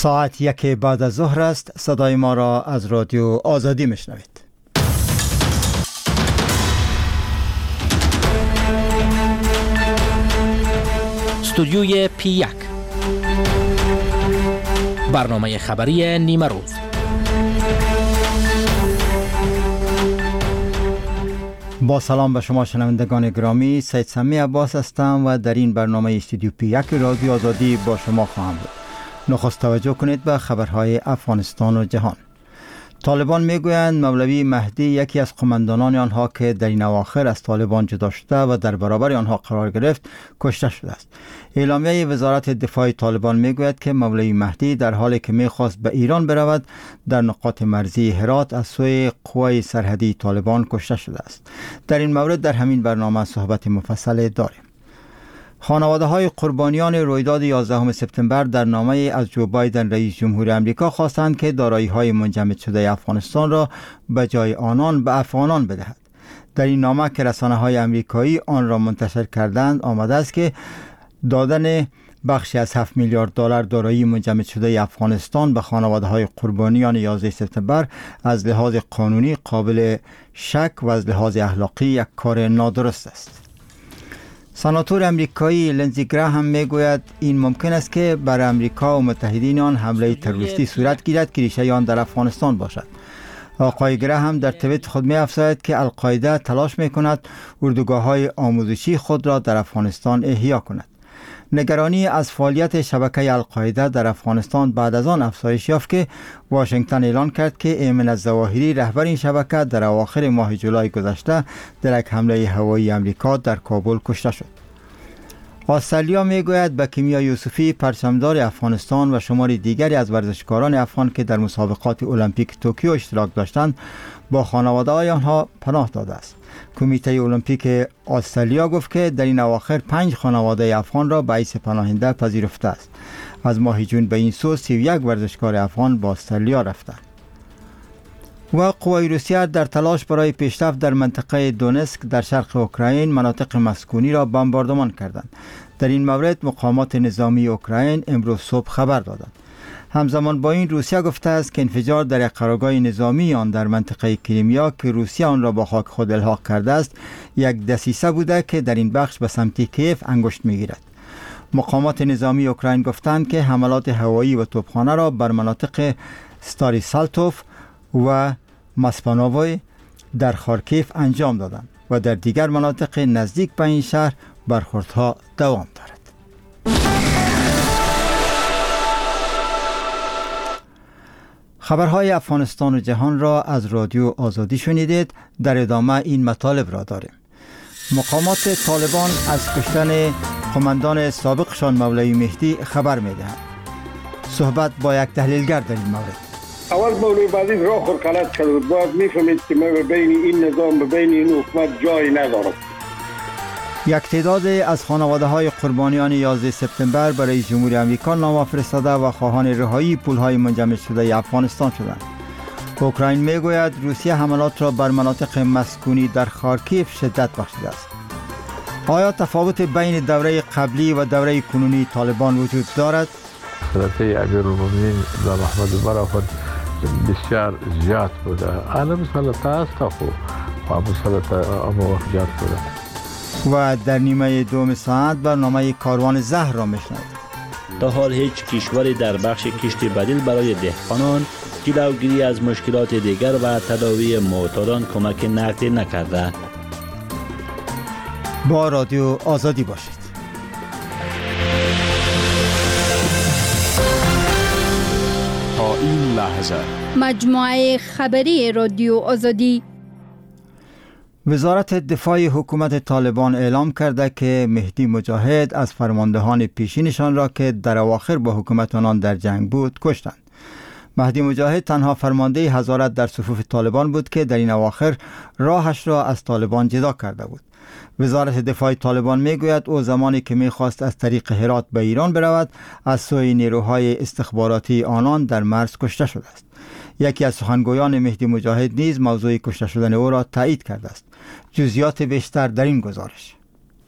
ساعت 1 بعد از ظهر است. صدای ما را از رادیو آزادی میشنوید. استودیوی P1 برنامه خبری نیمه روز. با سلام به شما شنوندگان گرامی، سید سمی عباس هستم و در این برنامه استودیو P1 رادیو آزادی با شما خواهم بود. نخست توجه کنید به خبرهای افغانستان و جهان. طالبان میگویند مولوی مهدی یکی از قماندانان آنها که در این اواخر از طالبان جدا شده و در برابر آنها قرار گرفت کشته شده است. اعلامیه وزارت دفاع طالبان میگوید که مولوی مهدی در حالی که میخواست به ایران برود در نقاط مرزی هرات از سوی قوای سرحدی طالبان کشته شده است. در این مورد در همین برنامه صحبت مفصل داریم. خانواده های قربانیان رویداد 11 سپتامبر در نامه از جو بایدن رئیس جمهور آمریکا خواستند که دارایی های منجمد شده افغانستان را به جای آنان به افغانان بدهد. در این نامه که رسانه های آمریکایی آن را منتشر کردند آمده است که دادن بخشی از 7 میلیارد دلار دارایی منجمد شده افغانستان به خانواده های قربانیان 11 سپتامبر از لحاظ قانونی قابل شک و از لحاظ اخلاقی یک کار نادرست است. سناتور امریکایی لنزی گراهم میگوید این ممکن است که بر امریکا و متحدین آن حمله تروریستی صورت گیرد که ریشه آن در افغانستان باشد. آقای گراهم در توییت خود می افزاید که القاعده تلاش می کند اردوگاه‌های آموزشی خود را در افغانستان احیا کند. نگرانی از فعالیت شبکه القاعده در افغانستان بعد از آن افزایش یافت که واشنگتن اعلان کرد که ایمن الظواهری رهبر این شبکه در اواخر ماه جولای گذشته در یک حمله هوایی امریکا در کابل کشته شد. استرالیا میگوید به کیمیا یوسفی پرچمدار افغانستان و شماری دیگری از ورزشکاران افغان که در مسابقات المپیک توکیو اشتراک داشتند با خانواده های آنها پناه داده است. کمیته المپیک استرالیا گفت که در این اواخر 5 خانواده افغان را به حیث پناهنده پذیرفته است. از ماه جون به این سو 31 ورزشکار افغان با استرالیا رفتند. و قوای روسیه در تلاش برای پیشرفت در منطقه دونسک در شرق اوکراین مناطق مسکونی را بمباردمان کردند. در این مورد مقامات نظامی اوکراین امروز صبح خبر دادند. همزمان با این روسیه گفته است که انفجار در یک قرارگاه نظامی آن در منطقه کریمیا که روسیه آن را با خاک خود الحاق کرده است یک دسیسه بوده که در این بخش به سمت کیف انگشت میگیرد. مقامات نظامی اوکراین گفتند که حملات هوایی و توپخانه را بر مناطق ستاری سالتوف و مسپانووی در خارکیف انجام دادند و در دیگر مناطق نزدیک به این شهر برخوردها دوام دارد. خبرهای افغانستان و جهان را از رادیو آزادی شنیدید. در ادامه این مطالب را داریم. مقامات طالبان از کشتن قماندان سابقشان مولوی مهدی خبر می‌دهند. صحبت با یک تحلیلگر در این مورد. اول مولوی مهدی راه خود غلط کرد. باید می‌فهمید که ما بین این نظام و بین این حکومت جایی ندارد. یک تعداد از خانواده‌های قربانیان 11 سپتامبر برای جمهوری آمریکا نامه فرستاده و خواهان رهایی پول‌های منجمد شده افغانستان شدند. اوکراین میگوید روسیه حملات را بر مناطق مسکونی در خارکیف شدت بخشیده است. آیا تفاوت بین دوره قبلی و دوره کنونی طالبان وجود دارد؟ سلطه امیرالمومنین و محمد برافت بسیار زیاد بوده. عالم سلطه است خو ابو سلطه اما وقت زیاد بوده. و در نیمه دوم ساعت برنامه کاروان زهر را میشنوید. تا حال هیچ کشوری در بخش کشت بدیل برای دهقانان جلوگیری از مشکلات دیگر و تداوی معتادان کمک نقدی نکرده. با رادیو آزادی باشید. تا این لحظه مجموعه خبری رادیو آزادی. وزارت دفاع حکومت طالبان اعلام کرده که مهدی مجاهد از فرماندهان پیشینشان را که در اواخر با حکومت آنان در جنگ بود کشتند. مهدی مجاهد تنها فرمانده حضارت در صفوف طالبان بود که در این اواخر راهش را از طالبان جدا کرده بود. وزارت دفاع طالبان میگوید او زمانی که میخواست از طریق هرات به ایران برود از سوی نیروهای استخباراتی آنان در مرز کشته شده است. یکی از سخنگویان مهدی مجاهد نیز موضوع کشته شدن او را تایید کرده است. جزئیات بیشتر در این گزارش.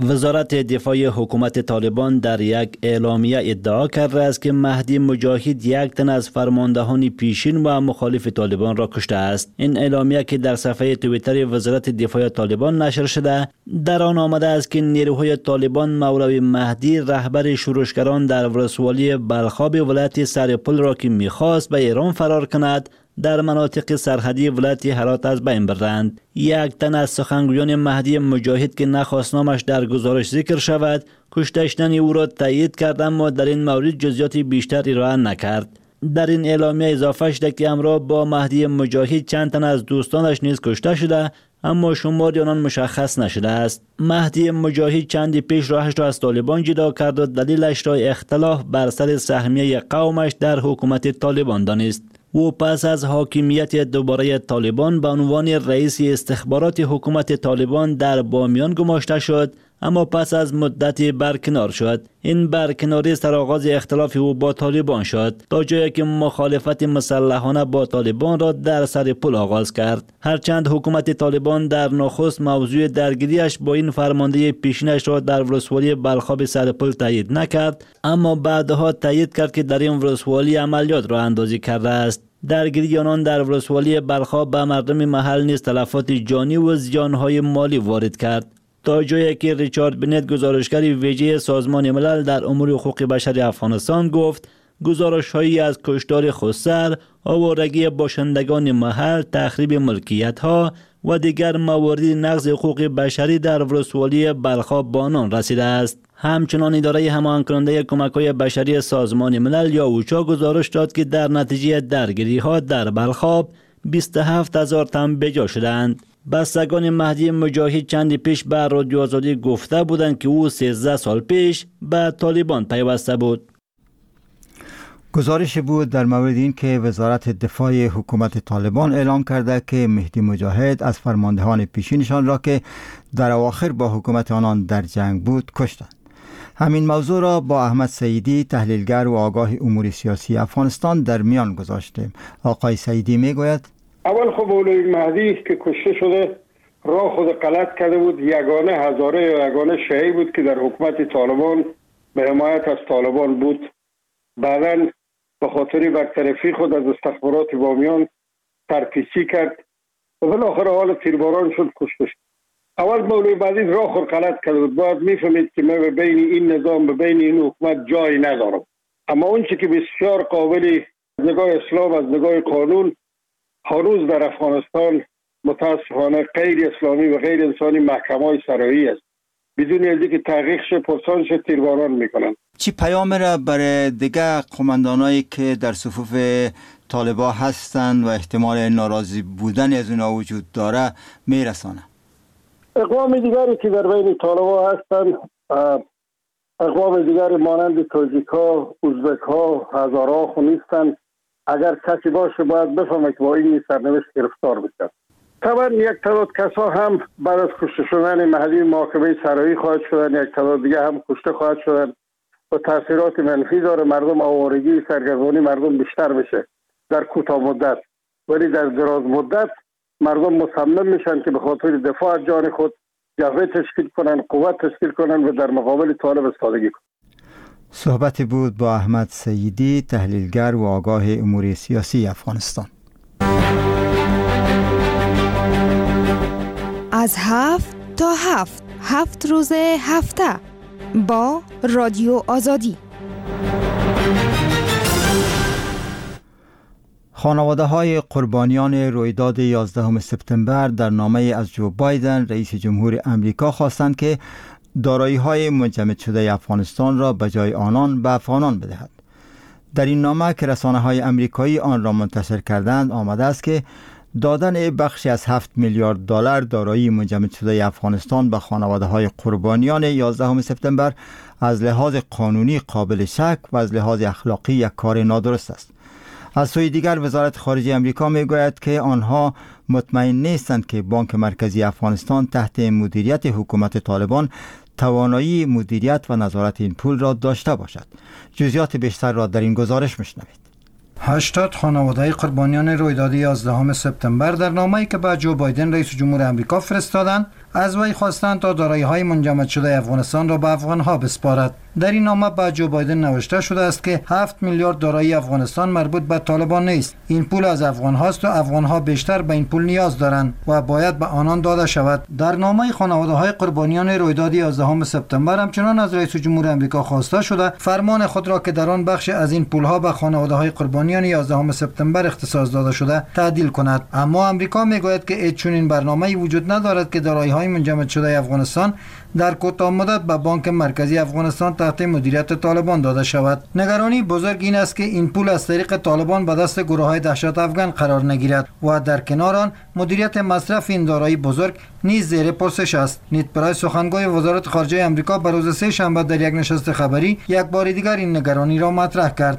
وزارت دفاع حکومت طالبان در یک اعلامیه ادعا کرده است که مهدی مجاهد یک تن از فرماندهان پیشین و مخالف طالبان را کشته است. این اعلامیه که در صفحه توییتر وزارت دفاع طالبان نشر شده، در آن آمده است که نیروهای طالبان مولوی مهدی رهبر شورشگران در ولسوالی بلخاب ولایت سرپل را که می‌خواست به ایران فرار کند، در مناطق سرحدی ولایت هرات از بین بردند. یک تن از سخنگویان مهدی مجاهد که نخواست نامش در گزارش ذکر شود، کشته شدن او را تایید کرد، اما در این مورد جزئیات بیشتر ارائه نکرد. در این اعلامیه اضافه شده که همراه با مهدی مجاهد چند تن از دوستانش نیز کشته شده، اما شمار آنان مشخص نشده است. مهدی مجاهد چندی پیش راهش را از طالبان جدا کرد و دلیلش را اختلاف بر سر سهمیه قومش در حکومت طالبان دانست. او پس از حاکمیت دوباره طالبان به عنوان رئیس استخبارات حکومت طالبان در بامیان گماشته شد، اما پس از مدتی برکنار شد. این برکناری سرآغاز اختلاف او با طالبان شد، تا جایی که مخالفت مسلحانه با طالبان را در سرپل آغاز کرد. هرچند حکومت طالبان در نخست موضوع درگیریش با این فرمانده پیشینش را در ولسوالی بلخاب سرپل تایید نکرد، اما بعدها تایید کرد که در این ولسوالی عملیات را اندازی کرده است. درگیری آنان در ولسوالی بلخاب به مردم محل نیز تلفات جانی و زیانهای مالی وارد کرد، تا جایی که ریچارد بنت، گزارشگر ویژه سازمان ملل در امور حقوق بشر افغانستان، گفت گزارش‌هایی از کشتار خودسر، آوارگی باشندگان محل، تخریب ملکیت‌ها و دیگر موارد نقض حقوق بشری در ولسوالی بلخاب به آنان رسیده است. همچنان اداره هماهنگ کننده کمک‌های بشری سازمان ملل یا اوچا گزارش داد که در نتیجه درگیری‌ها در بلخاب 27,000 تن بجا شدند. بستگان مهدی مجاهد چندی پیش به رادیو آزادی گفته بودند که او 13 سال پیش به طالبان پیوسته بود. گزارش بود در مورد این که وزارت دفاع حکومت طالبان اعلام کرده که مهدی مجاهد از فرماندهان پیشینشان را که در اواخر با حکومت آنان در جنگ بود کشتند. همین موضوع را با احمد سیدی، تحلیلگر و آگاه امور سیاسی افغانستان، در میان گذاشتیم. آقای سیدی میگوید اول خب مولوی مهدی که کشته شده راه خود غلط کرده بود، یگانه هزاره یا یگانه شیعی بود که در حکومت طالبان به حمایت از طالبان بود. بعداً به خاطر برطرفی خود از استخبارات بامیان ترپیچی کرد و بالاخره حال تیرباران شد، کشته شد. اول مولوی مهدی راه خود غلط کرده بود، باید میفهمید که من به بین این نظام، به بین این حکومت جایی ندارم. اما اون چی که بسیار قابل از نگاه اسلام، از نگاه قانون، هنوز در افغانستان متاسفانه غیر اسلامی و غیر انسانی محکمه‌های سرایی است. بدون از اینکه تحقیق شه، پرسانش تیرباران میکنن. چی پیام را برای دیگر قماندانایی که در صفوف طالبان هستند و احتمال ناراضی بودن از اونا وجود داره میرسانه؟ اقوام دیگری که در بین طالبان هستند، اقوام دیگری مانند تاجیک‌ها، ازبک‌ها، هزارها خو نیستند. اگر کسی باشه باید بفهمه که با این سرنوشت گرفتار بشه. طبعا یک تعداد کسا هم بعد از کشته شدن مهدی محاکمه سرایی خواهد شدن، یک تعداد دیگه هم کشته خواهد شدن و تاثیرات منفی داره. مردم آوارگی، سرگردانی مردم بیشتر بشه در کوتاه مدت، ولی در دراز مدت مردم مصمم میشن که به خاطر دفاع از جان خود جبهه تشکیل کنن، قوت تشکیل کنن و در مقابل طالب ایستادگی کنن. صحبتی بود با احمد سیدی، تحلیلگر و آگاه امور سیاسی افغانستان. از 7 تا 7 7 روز هفته با رادیو آزادی. خانواده های قربانیان رویداد 11 سپتامبر در نامه از جو بایدن رئیس جمهور امریکا خواستند که دارایی های منجمد شده افغانستان را به جای آنان به افغانان بدهد. در این نامه که رسانه های امریکایی آن را منتشر کردند آمده است که دادن بخشی از 7 میلیارد دلار دارایی منجمد شده افغانستان به خانواده های قربانیان 11 سپتامبر از لحاظ قانونی قابل شک و از لحاظ اخلاقی یک کار نادرست است. از سوی دیگر وزارت خارجه امریکا میگوید که آنها مطمئن نیستند که بانک مرکزی افغانستان تحت مدیریت حکومت طالبان توانایی مدیریت و نظارت این پول را داشته باشد. جزئیات بیشتر را در این گزارش میشنوید. 80 خانواده قربانیان رویداد 11 سپتامبر در نامه‌ای که به جو بایدن رئیس جمهور آمریکا فرستادند از وی خواستند تا دارایی‌های منجمد شده افغانستان را به افغان‌ها بسپارد. در این نامه به جو بایدن نوشته شده است که 7 میلیارد دارایی افغانستان مربوط به طالبان نیست. این پول از افغان‌هاست و افغان‌ها بیشتر به این پول نیاز دارند و باید به آنان داده شود. در نامه خانواده‌های قربانیان رویداد 11 سپتامبر همچنان از رئیس جمهور آمریکا خواسته شده فرمان خود را که در آن بخش از این پول‌ها به خانواده‌های قربانیان 11 سپتامبر اختصاص داده شده تعدیل کند. اما آمریکا میگوید که هیچ چنین برنامه‌ای وجود ندارد که دارایی‌های منجمد شده افغانستان در کوتاه مدت به بانک مرکزی افغانستان تحت مدیریت طالبان داده شود. نگرانی بزرگ این است که این پول از طریق طالبان به دست گروه‌های دهشت افغان قرار نگیرد و در کنار آن مدیریت مصرف این دارایی بزرگ نیز زیر پرسش است. نیت پرایس سخنگوی وزارت خارجه آمریکا بر روز سه شنبه در یک نشست خبری یک بار دیگر این نگرانی را مطرح کرد.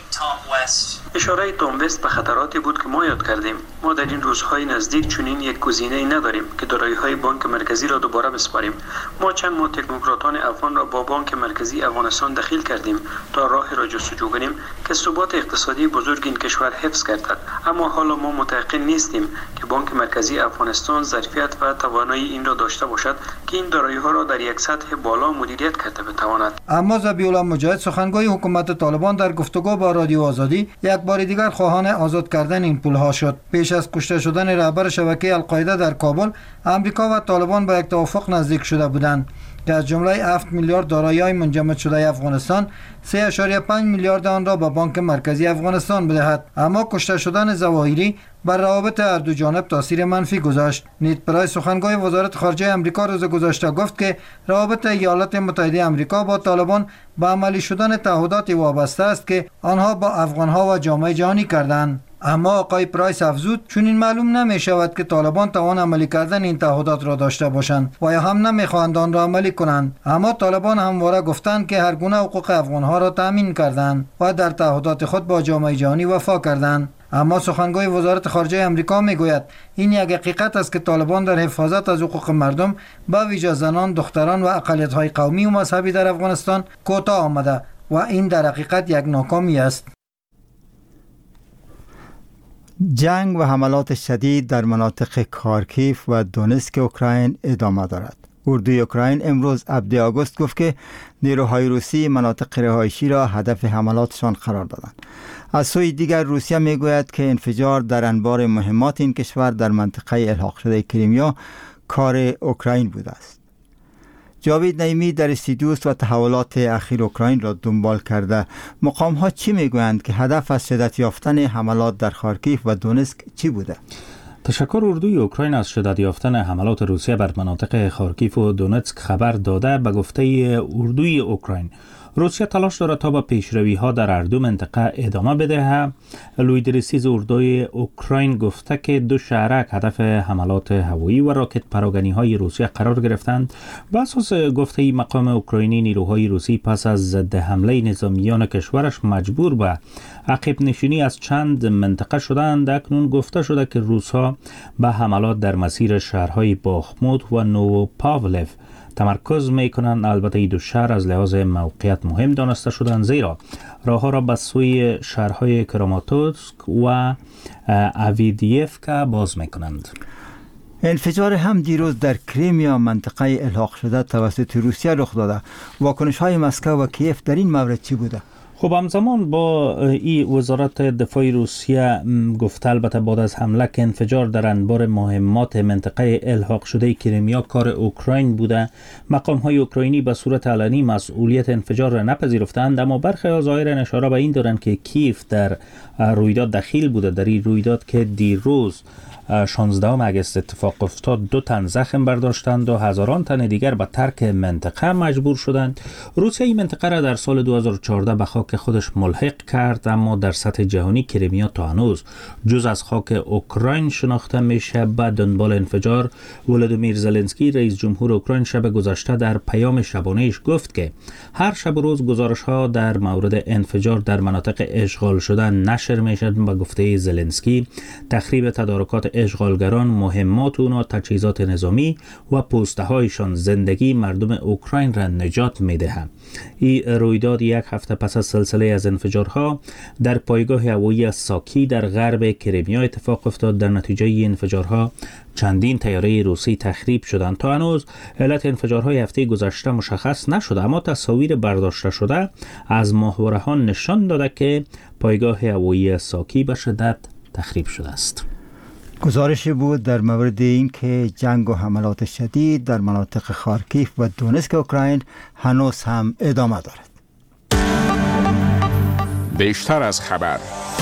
اشاره تام وست به خطراتی بود که ما یاد کردیم. ما در این روزهای نزدیک چنین یک گزینه‌ای نداریم که دارایی‌های بانک مرکزی را دوباره بسپاریم. ما چند ماه تکنوکراتان افغان را با بانک مرکزی افغانستان دخیل کردیم تا راهی را جستجو کنیم که ثبات اقتصادی بزرگ این کشور حفظ گردد. اما حالا ما متيقن نیستیم که بانک مرکزی افغانستان ظرفیت و توانایی این را داشته باشد که این دارایی‌ها را در یک سطح بالا مدیریت کرده بتواند. اما ذبیح الله مجاهد سخنگوی حکومت طالبان در گفتگو با رادیو آزادی یک بار دیگر خواهان آزاد کردن این پول‌ها شد. پیش از کشته شدن رهبر شبکه القاعده در کابل، آمریکا و طالبان به یک توافق نزدیک شده بودند که از جمله 7 میلیارد دارایی‌های منجمد شده افغانستان 3.5 میلیارد آن را به بانک مرکزی افغانستان بدهد. اما کشته شدن ظواهری بر روابط هر دو جانب تاثیر منفی گذاشت. نیت پرایس سخنگوی وزارت خارجه آمریکا روز گذشته گفت که روابط ایالات متحده آمریکا با طالبان به عملی شدن تعهدات وابسته است که آنها با افغانها و جامعه جهانی کردند. اما آقای پرایس افزود چون این معلوم نمی شود که طالبان توان عملی کردن این تعهدات را داشته باشند و یا هم نمیخواهند آن را عملی کنند. اما طالبان همواره گفتند که هر گونه حقوق افغانها را تامین کردند و در تعهدات خود با جامعه جهانی وفا کردند. اما سخنگوی وزارت خارجه آمریکا میگوید این یک حقیقت است که طالبان در حفاظت از حقوق مردم به ویژه زنان، دختران و اقلیت‌های قومی و مذهبی در افغانستان کوتاه آمده و این در حقیقت یک ناکامی است. جنگ و حملات شدید در مناطق خارکیف و دونتسک اوکراین ادامه دارد. اردوی اوکراین امروز 7 آگوست گفت که نیروهای روسی مناطق رهایشی را هدف حملاتشان قرار دادند. از سوی دیگر روسیه میگوید که انفجار در انبار مهمات این کشور در منطقه الحاق شده کریمیا کار اوکراین بوده است. جاوید نعیمی در استودیوست و تحولات اخیر اوکراین را دنبال کرده. مقام ها چی میگویند که هدف از شدت یافتن حملات در خارکیف و دونتسک چی بوده؟ تشکر. اردوی اوکراین از شدت یافتن حملات روسیه بر مناطق خارکیف و دونتسک خبر داده. به گفته اردوی اوکراین روسیه تلاش دارد تا به پیشروی ها در هر دو منطقه ادامه بده. لویدرسیز اردوی اوکراین گفته که دو شهرک هدف حملات هوایی و راکت پراگنی های روسیه قرار گرفتند. بر اساس گفته مقام اوکراینی نیروهای روسی پس از ضد حمله نظامیان کشورش مجبور به عقب نشینی از چند منطقه شدند. اکنون گفته شده که روس‌ها به حملات در مسیر شهرهای باخموت و نووپاولف تمرکز میکنند. البته این دو شهر از لحاظ موقعیت مهم دانسته شدند زیرا راهها را به سوی شهرهای کراماتورسک و اویدیفکا باز میکنند. انفجار هم دیروز در کریمیا منطقه الحاق شده توسط روسیه رخ داده. واکنش های مسکو و کیف در این مورد چی بوده؟ خب همزمان با این وزارت دفاع روسیه گفته البته بعد از حمله که انفجار در انبار مهمات منطقه الحاق شده کریمیا کار اوکراین بوده. مقام های اوکراینی به صورت علنی مسئولیت انفجار را نپذیرفتند، اما برخی از ظاهرا اشاره به این دارند که کیف در رویداد دخیل بوده. در این رویداد که دیروز 16 آگوست اتفاق افتاد 2 تن زخم برداشتند و هزاران تن دیگر به ترک منطقه مجبور شدند. روسیه این منطقه را در سال 2014 به خاک خودش ملحق کرد، اما در سطح جهانی کریمیا تا هنوز جز از خاک اوکراین شناخته میشه. به دنبال انفجار ولادیمیر زلنسکی رئیس جمهور اوکراین شب گذشته در پیام شبانه‌اش گفت که هر شب و روز گزارش‌ها در مورد انفجار در مناطق اشغال شده نشر میشد. به گفته زلنسکی تخریب تدارکات اشغالگران، مهمات اونا، تجهیزات نظامی و پوسته هایشان زندگی مردم اوکراین را نجات میدهند. این رویداد یک هفته پس از سلسله از انفجارها در پایگاه هوایی ساکی در غرب کریمیا اتفاق افتاد. در نتیجه این انفجارها چندین طیاره روسی تخریب شدند. تا هنوز علت انفجارهای هفته گذشته مشخص نشده، اما تصاویر برداشته شده از ماهواره‌ها نشان داده که پایگاه هوایی ساکی به شدت تخریب شده است. گزارشی بود در مورد اینکه جنگ و حملات شدید در مناطق خارکیف و دونسک اوکراین هنوز هم ادامه دارد. بیشتر از خبر.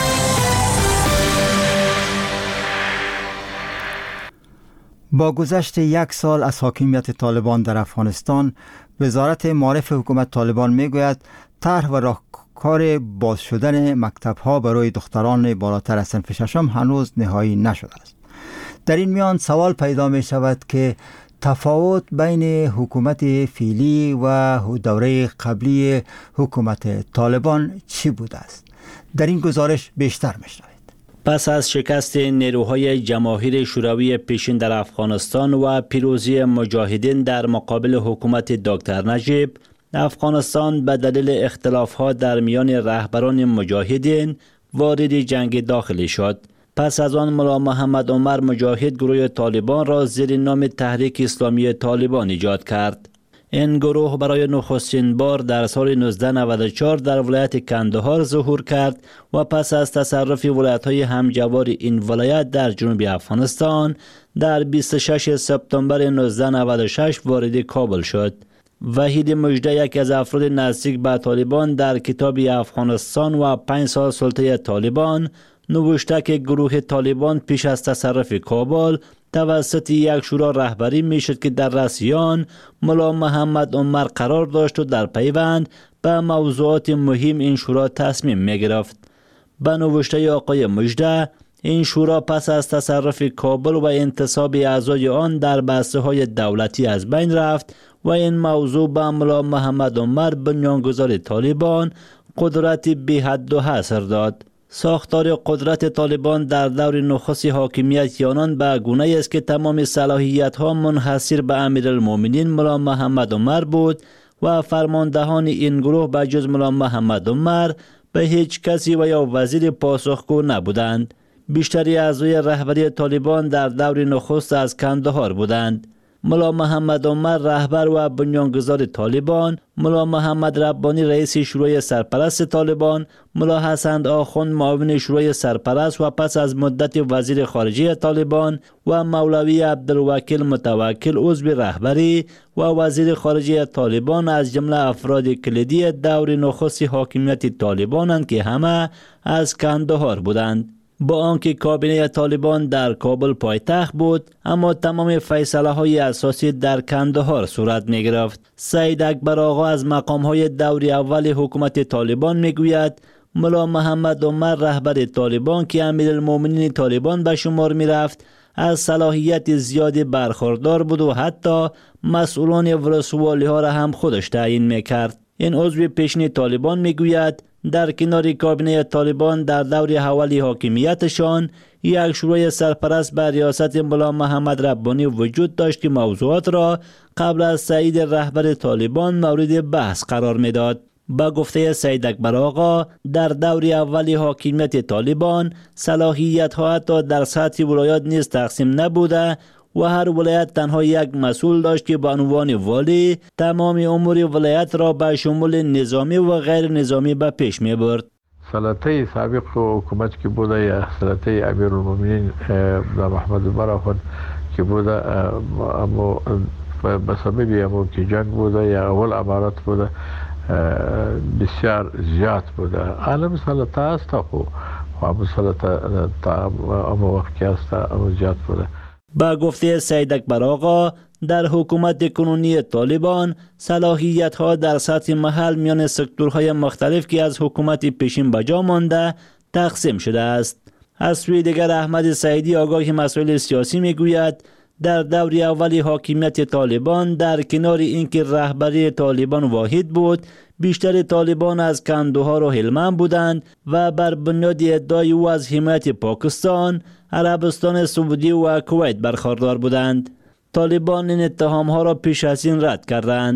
با گذشت 1 سال از حاکمیت طالبان در افغانستان، وزارت معارف حکومت طالبان میگوید طرح و راهکار باز شدن مکتب‌ها برای دختران بالاتر از صنف ششم هنوز نهایی نشده است. در این میان سوال پیدا می شود که تفاوت بین حکومت فعلی و دوره قبلی حکومت طالبان چی بوده است؟ در این گزارش بیشتر می‌شنوید. پس از شکست نیروهای جماهیر شوروی پیشین در افغانستان و پیروزی مجاهدین در مقابل حکومت دکتر نجیب، افغانستان به دلیل اختلافات در میان رهبران مجاهدین وارد جنگ داخلی شد. پس از آن ملا محمد عمر مجاهد گروه طالبان را زیر نام تحریک اسلامی طالبان ایجاد کرد. این گروه برای نخستین بار در سال 1994 در ولایت کندهار ظهور کرد و پس از تصرف ولایت‌های همجوار این ولایت در جنوب افغانستان در 26 سپتامبر 1996 وارد کابل شد. وحید مژده، یکی از افراد نزدیک به طالبان، در کتاب افغانستان و 5 سال سلطه طالبان نوشته که گروه طالبان پیش از تصرف کابل توسط یک شورا رهبری میشد که در رأسیان ملا محمد عمر قرار داشت و در پیوند به موضوعات مهم این شورا تصمیم می گرفت. به نوشته آقای مژده، این شورا پس از تصرف کابل و انتصاب اعضای آن در بسته های دولتی از بین رفت و این موضوع به ملا محمد عمر بنیانگذار طالبان قدرت بی حد و حصر داد. ساختار قدرت طالبان در دور نخست حاکمیت آنان به گونه است که تمام صلاحیت ها منحصر به امیرالمومنین ملا محمد عمر بود و فرماندهان این گروه به جز ملا محمد عمر به هیچ کسی و یا وزیر پاسخگو نبودند. بیشتری اعضای رهبری طالبان در دور نخست از کندهار بودند. ملا محمد عمر رهبر و بنیانگذار طالبان، ملا محمد ربانی رئیس شورای سرپرست طالبان، ملا حسن آخوند معاون شورای سرپرست و پس از مدت وزیر خارجه طالبان و مولوی عبدالوکیل متوکل عضو رهبری و وزیر خارجه طالبان از جمله افراد کلیدی دور نخست حاکمیت طالبانند که همه از کندهار بودند. با آنکه کابینه طالبان در کابل پایتخت بود، اما تمام فیصله های اساسی در کندهار صورت می گرفت. سید اکبر آقا از مقام های دور اول حکومت طالبان می گوید ملا محمد عمر رهبر طالبان که امیرالمومنین طالبان به شمار می رفت از صلاحیت زیادی برخوردار بود و حتی مسئولان ولسوالی ها را هم خودش تعیین می کرد. این عضو پیشین طالبان می گوید در کنار کابینه طالبان در دور اولی حاکمیتشان یک شورای سرپرست به ریاست ملا محمد ربانی وجود داشت که موضوعات را قبل از تایید رهبر طالبان مورد بحث قرار میداد. با گفته سید اکبر آقا در دور اولی حاکمیت طالبان صلاحیت ها حتی در سطح ولایات نیز تقسیم نبوده و هر ولایت تنها یک مسئول داشت که به عنوان والی تمام امور ولایت را به شمول نظامی و غیر نظامی به پیش می برد. سلطه سابق حکومت که بوده یا سلطه امیرالمومنین محمد عمر آخوند که بوده، اما به سبب امو که جنگ بوده یا اول امارات بوده بسیار زیاد بوده. عالم سلطه است خو امو سلطه امو وقت که است امو زیاد بوده. با گفته سید اکبر آقا در حکومت کنونی طالبان صلاحیت ها در سطح محل میان سکتورهای مختلف که از حکومت پیشین بجا مانده تقسیم شده است. از سوی دیگر احمد سعیدی آگاه مسائل سیاسی میگوید در دور اولی حاکمیت طالبان در کنار اینکه رهبری طالبان واحد بود، بیشتر طالبان از کندهار و هلمند بودند و بر بنیاد ادعای او از حمایت پاکستان، عربستان سعودی و کویت برخوردار بودند. طالبان این اتهامها را پیش از این رد کردند.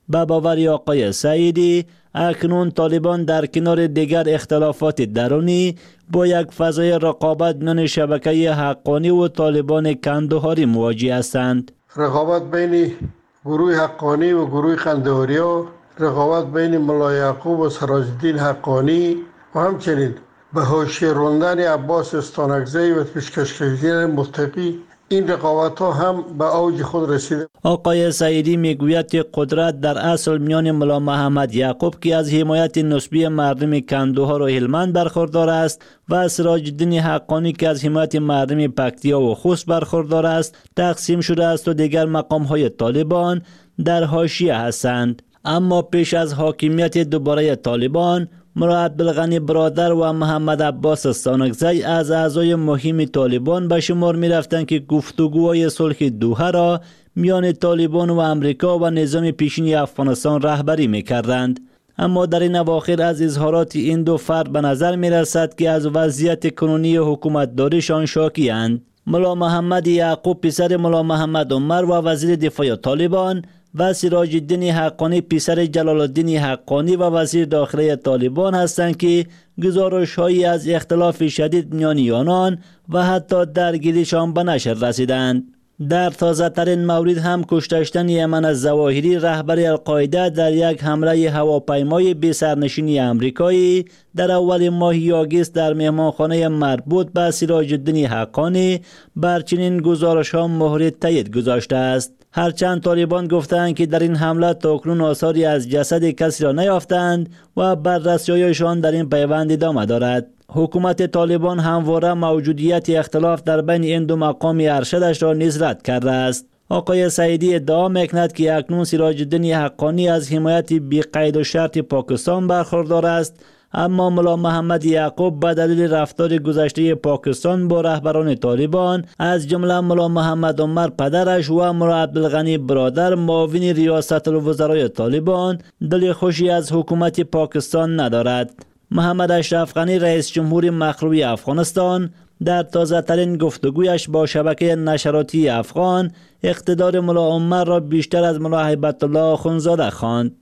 به باور آقای سعیدی اکنون طالبان در کنار دیگر اختلافات درونی با یک فضای رقابت میان شبکه حقانی و طالبان کندهاری مواجه هستند. رقابت بین گروه حقانی و گروه کندهاری ها، رقابت بین ملا یعقوب و سراج الدین حقانی و همچنین به حاشیه راندن عباس استانکزی و پیشکش کشیدن متقی، این رقابت ها هم به اوج خود رسیده. آقای سعیدی میگوید که قدرت در اصل میان ملا محمد یعقوب که از حمایت نسبی مردم کندهار و هلمند برخوردار است و سراج الدین حقانی که از حمایت مردم پکتیا و خوست برخوردار است تقسیم شده است و دیگر مقام های طالبان در حاشیه هستند. اما پیش از حاکمیت دوباره طالبان، ملا عبدالغنی برادر و محمد عباس استانکزی از اعضای مهم طالبان به شمار می رفتند که گفتگوهای صلح دوحه را میان طالبان و امریکا و نظام پیشین افغانستان رهبری می کردند. اما در این اواخر از اظهارات این دو فرد به نظر می رسد که از وضعیت کنونی حکومت داریشان شاکی اند. ملا محمد یعقوب پسر ملا محمد عمر و وزیر دفاع طالبان و سراج الدین حقانی پسر جلال الدین حقانی و وزیر داخله طالبان هستند که گزارش‌هایی از اختلاف شدید میان آنان و حتی درگیریشان به نشر رسیدند. در تازه ترین مورد هم کشته شدن ایمن الظواهری رهبر القاعده در یک حمله هواپیمای بی سرنشین امریکایی در اول ماه آگوست در مهمانخانه مربوط به سراج الدین حقانی بر چنین گزارش‌ها مهر تایید گذاشته است. هرچند طالبان گفتند که در این حمله تاکنون آثاری از جسد کسی را نیافتند و بررسی‌هایشان در این پیوند ادامه دارد. حکومت طالبان همواره موجودیت اختلاف در بین این دو مقام ارشدش را نیز رد کرده است. آقای سعیدی ادعا می‌کند که اکنون سراج الدین حقانی از حمایت بی قید و شرط پاکستان برخوردار است، اما ملا محمد یعقوب به دلیل رفتار گذشته پاکستان با رهبران طالبان از جمله ملا محمد عمر پدرش و ملا عبدالغنی برادر معاون ریاست الوزرای طالبان دل خوشی از حکومت پاکستان ندارد. محمد اشرف غنی رئیس جمهور مخلوع افغانستان در تازه ترین گفتگویش با شبکه نشراتی افغان اقتدار ملا عمر را بیشتر از ملا هیبت الله آخوندزاده خواند.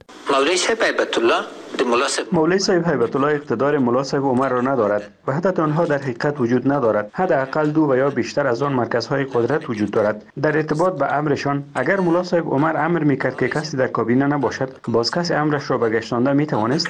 مولوی صاحب هیبت الله اقتدار ملا صاحب عمر را ندارد و حتی آنها در حقیقت وجود ندارد. حداقل دو و یا بیشتر از آن مرکزهای قدرت وجود دارد. در ارتباط به امرشان، اگر ملا صاحب عمر امر میکرد که کسی در کابینه نباشد، باز کسی امرش را برگشتانده میتوانست؟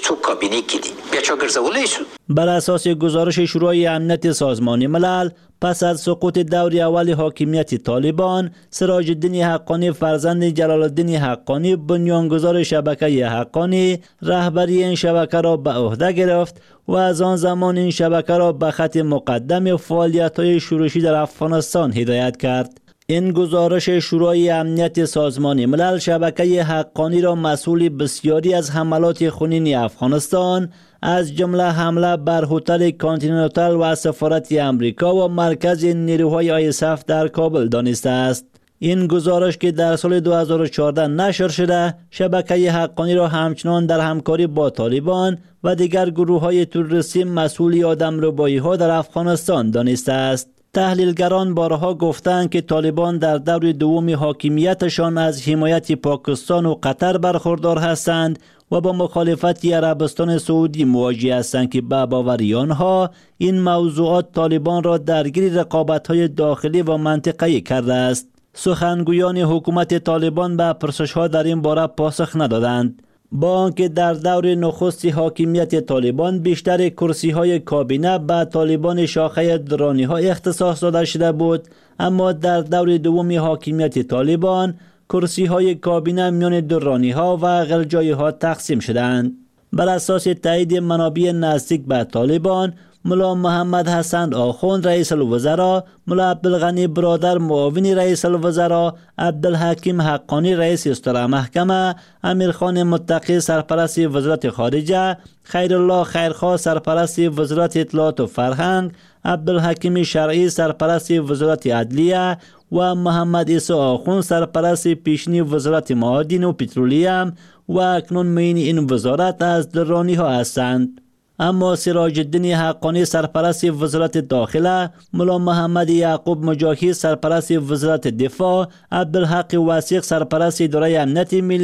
بر اساس گزارش شورای امنیت سازمان ملل، پس از سقوط دور اول حاکمیت طالبان، سراج الدین حقانی فرزند جلال الدین حقانی بنیانگذار شبکه حقانی رهبری این شبکه را به عهده گرفت و از آن زمان این شبکه را به خط مقدم فعالیت‌های شورشی در افغانستان هدایت کرد. این گزارش شورای امنیت سازمان ملل شبکه حقانی را مسئول بسیاری از حملات خونین افغانستان از جمله حمله بر هتل کانتیننتال و سفارت امریکا و مرکز نیروهای آیسف در کابل دانسته است. این گزارش که در سال 2014 نشر شده، شبکه حقانی را همچنان در همکاری با طالبان و دیگر گروه‌های تروریستی مسئول آدمربایی‌ها در افغانستان دانسته است. تحلیلگران بارها گفتند که طالبان در دور دوم حاکمیتشان از حمایت پاکستان و قطر برخوردار هستند و با مخالفت عربستان سعودی مواجه هستند که به باور آنها این موضوعات طالبان را درگیر رقابت‌های داخلی و منطقه‌ای کرده است. سخنگویان حکومت طالبان به پرسش‌ها در این باره پاسخ ندادند. با آنکه در دور نخست حاکمیت طالبان بیشتر کرسی‌های کابینه به طالبان شاخه درانی‌ها اختصاص داده شده بود، اما در دور دوم حاکمیت طالبان کرسی‌های کابینه میان درانی‌ها و غلجایی‌ها تقسیم شدند. بر اساس تایید منابع نزدیک به طالبان، ملا محمد حسن آخوند رئیس الوزراء، ملا عبدالغنی برادر معاون رئیس الوزراء، عبدالحکیم حقانی رئیس استرا محکمه، امیرخان متقی سرپرست وزارت خارجه، خیرالله خیرخواه سرپرست وزارت اطلاعات و فرهنگ، عبدالحکیم شرعی سرپرست وزارت عدلیه و محمد عیسی آخوند سرپرست پیشینی وزارت معادن و پترولیم و اکنون معین این وزارت از درانی ها هستند. اما سراج الدین حقانی سرپرست وزارت داخله، ملا محمد یعقوب مجاهد سرپرست وزارت دفاع، عبدالحق وثیق سرپرست اداره امنیت ملی،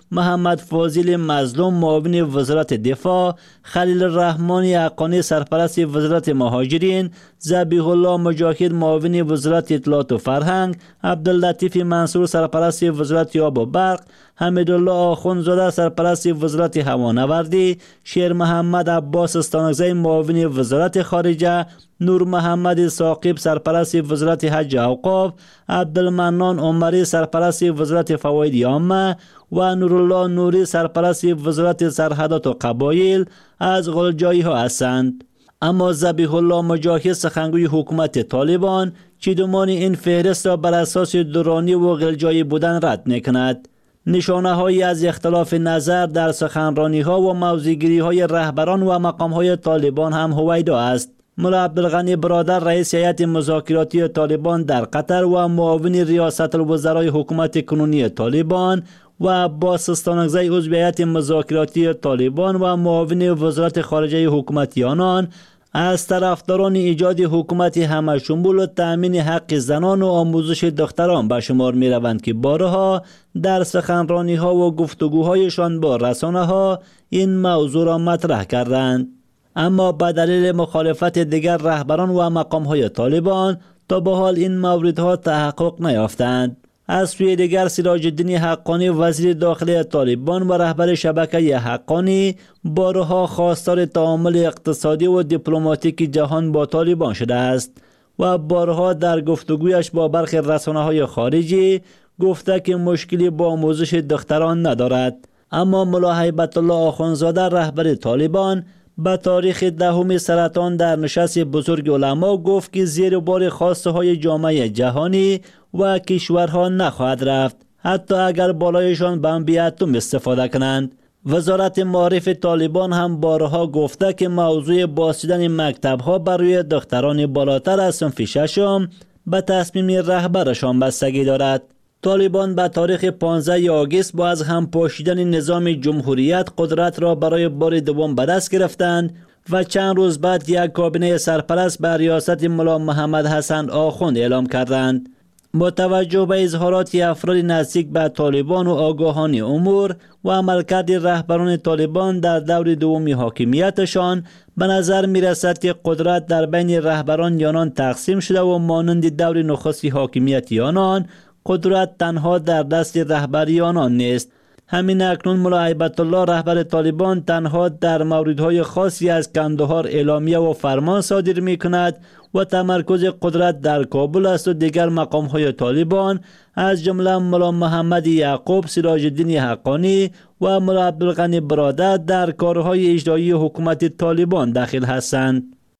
محمد فاضل مظلوم معاون وزارت دفاع، خلیل الرحمن حقانی سرپرست وزارت مهاجرین، ذبیح الله مجاهد معاون وزارت اطلاعات و فرهنگ، عبداللطیف منصور سرپرست وزارت آب و برق، حمیدالله آخوندزاده سرپرست وزارت هوانوردی، شیر محمد عباس استانکزی معاون وزارت خارجه، نور محمد ثاقب سرپرست وزارت حج و اوقاف، عبدالمنان عمری سرپرست وزارت فواید عامه و نورالله نوری سرپرست وزارت سرحدات و قبایل از غلجایی ها هستند. اما ذبیح الله مجاهد سخنگوی حکومت طالبان چیدمان این فهرست را بر اساس دورانی و غلجایی بودن رد میکند. نشانه هایی از اختلاف نظر در سخنرانی ها و موضع‌گیری های رهبران و مقام های طالبان هم هویدا است. ملا عبدالغنی برادر رئیس هیئت مذاکراتی طالبان در قطر و معاون ریاست الوزرای حکومت کنونی طالبان و عباس استانکزی عضو هیئت مذاکراتی طالبان و معاون وزارت خارجه حکومت آنان از طرفداران ایجاد حکومت همه‌شمول و تأمین حق زنان و آموزش دختران به شمار می روند که بارها در سخنرانی ها و گفتگوهایشان با رسانه ها این موضوع را مطرح کردند. اما به دلیل مخالفت دیگر رهبران و مقام های طالبان تا به حال این موردها تحقق نیافتند. از سوی دیگر سراج الدین حقانی وزیر داخلی طالبان و رهبر شبکه حقانی بارها خواستار تعامل اقتصادی و دیپلماتیک جهان با طالبان شده است و بارها در گفتگویش با برخی رسانه‌های خارجی گفته که مشکلی با آموزش دختران ندارد. اما ملا هیبت الله آخوندزاده رهبر طالبان به تاریخ 10 سرطان در نشست بزرگ علما گفت که زیر بار خواسته های جامعه جهانی و کشورها نخواهد رفت، حتی اگر بالایشان بمبی اتم استفاده کنند. وزارت معارف طالبان هم بارها گفته که موضوع بازدیدن مکتب‌ها برای دختران بالاتر از صنف ششم به تصمیم رهبرشان بستگی دارد. طالبان به تاریخ 15 آگوست با از هم پاشیدن نظام جمهوریت قدرت را برای بار دوم به دست گرفتند و چند روز بعد یک کابینه سرپرست به ریاست ملا محمد حسن آخوند اعلام کردند. با توجه به اظهارات افراد نزدیک به طالبان و آگاهان امور و عملکرد رهبران طالبان در دور دوم حاکمیتشان، به نظر می رسد که قدرت در بین رهبران آنان تقسیم شده و مانند دور نخست حاکمیت آنان قدرت تنها در دست رهبری آنان نیست. همین اکنون ملا هیبت الله رهبر طالبان تنها در موردهای خاصی از کندهار اعلامیه و فرمان صادر می کند و تمرکز قدرت در کابل است و دیگر مقام‌های طالبان از جمله ملا محمد یعقوب، سراج الدین حقانی و ملا عبدالغنی برادر در کارهای اجرایی حکومت طالبان داخل هستند.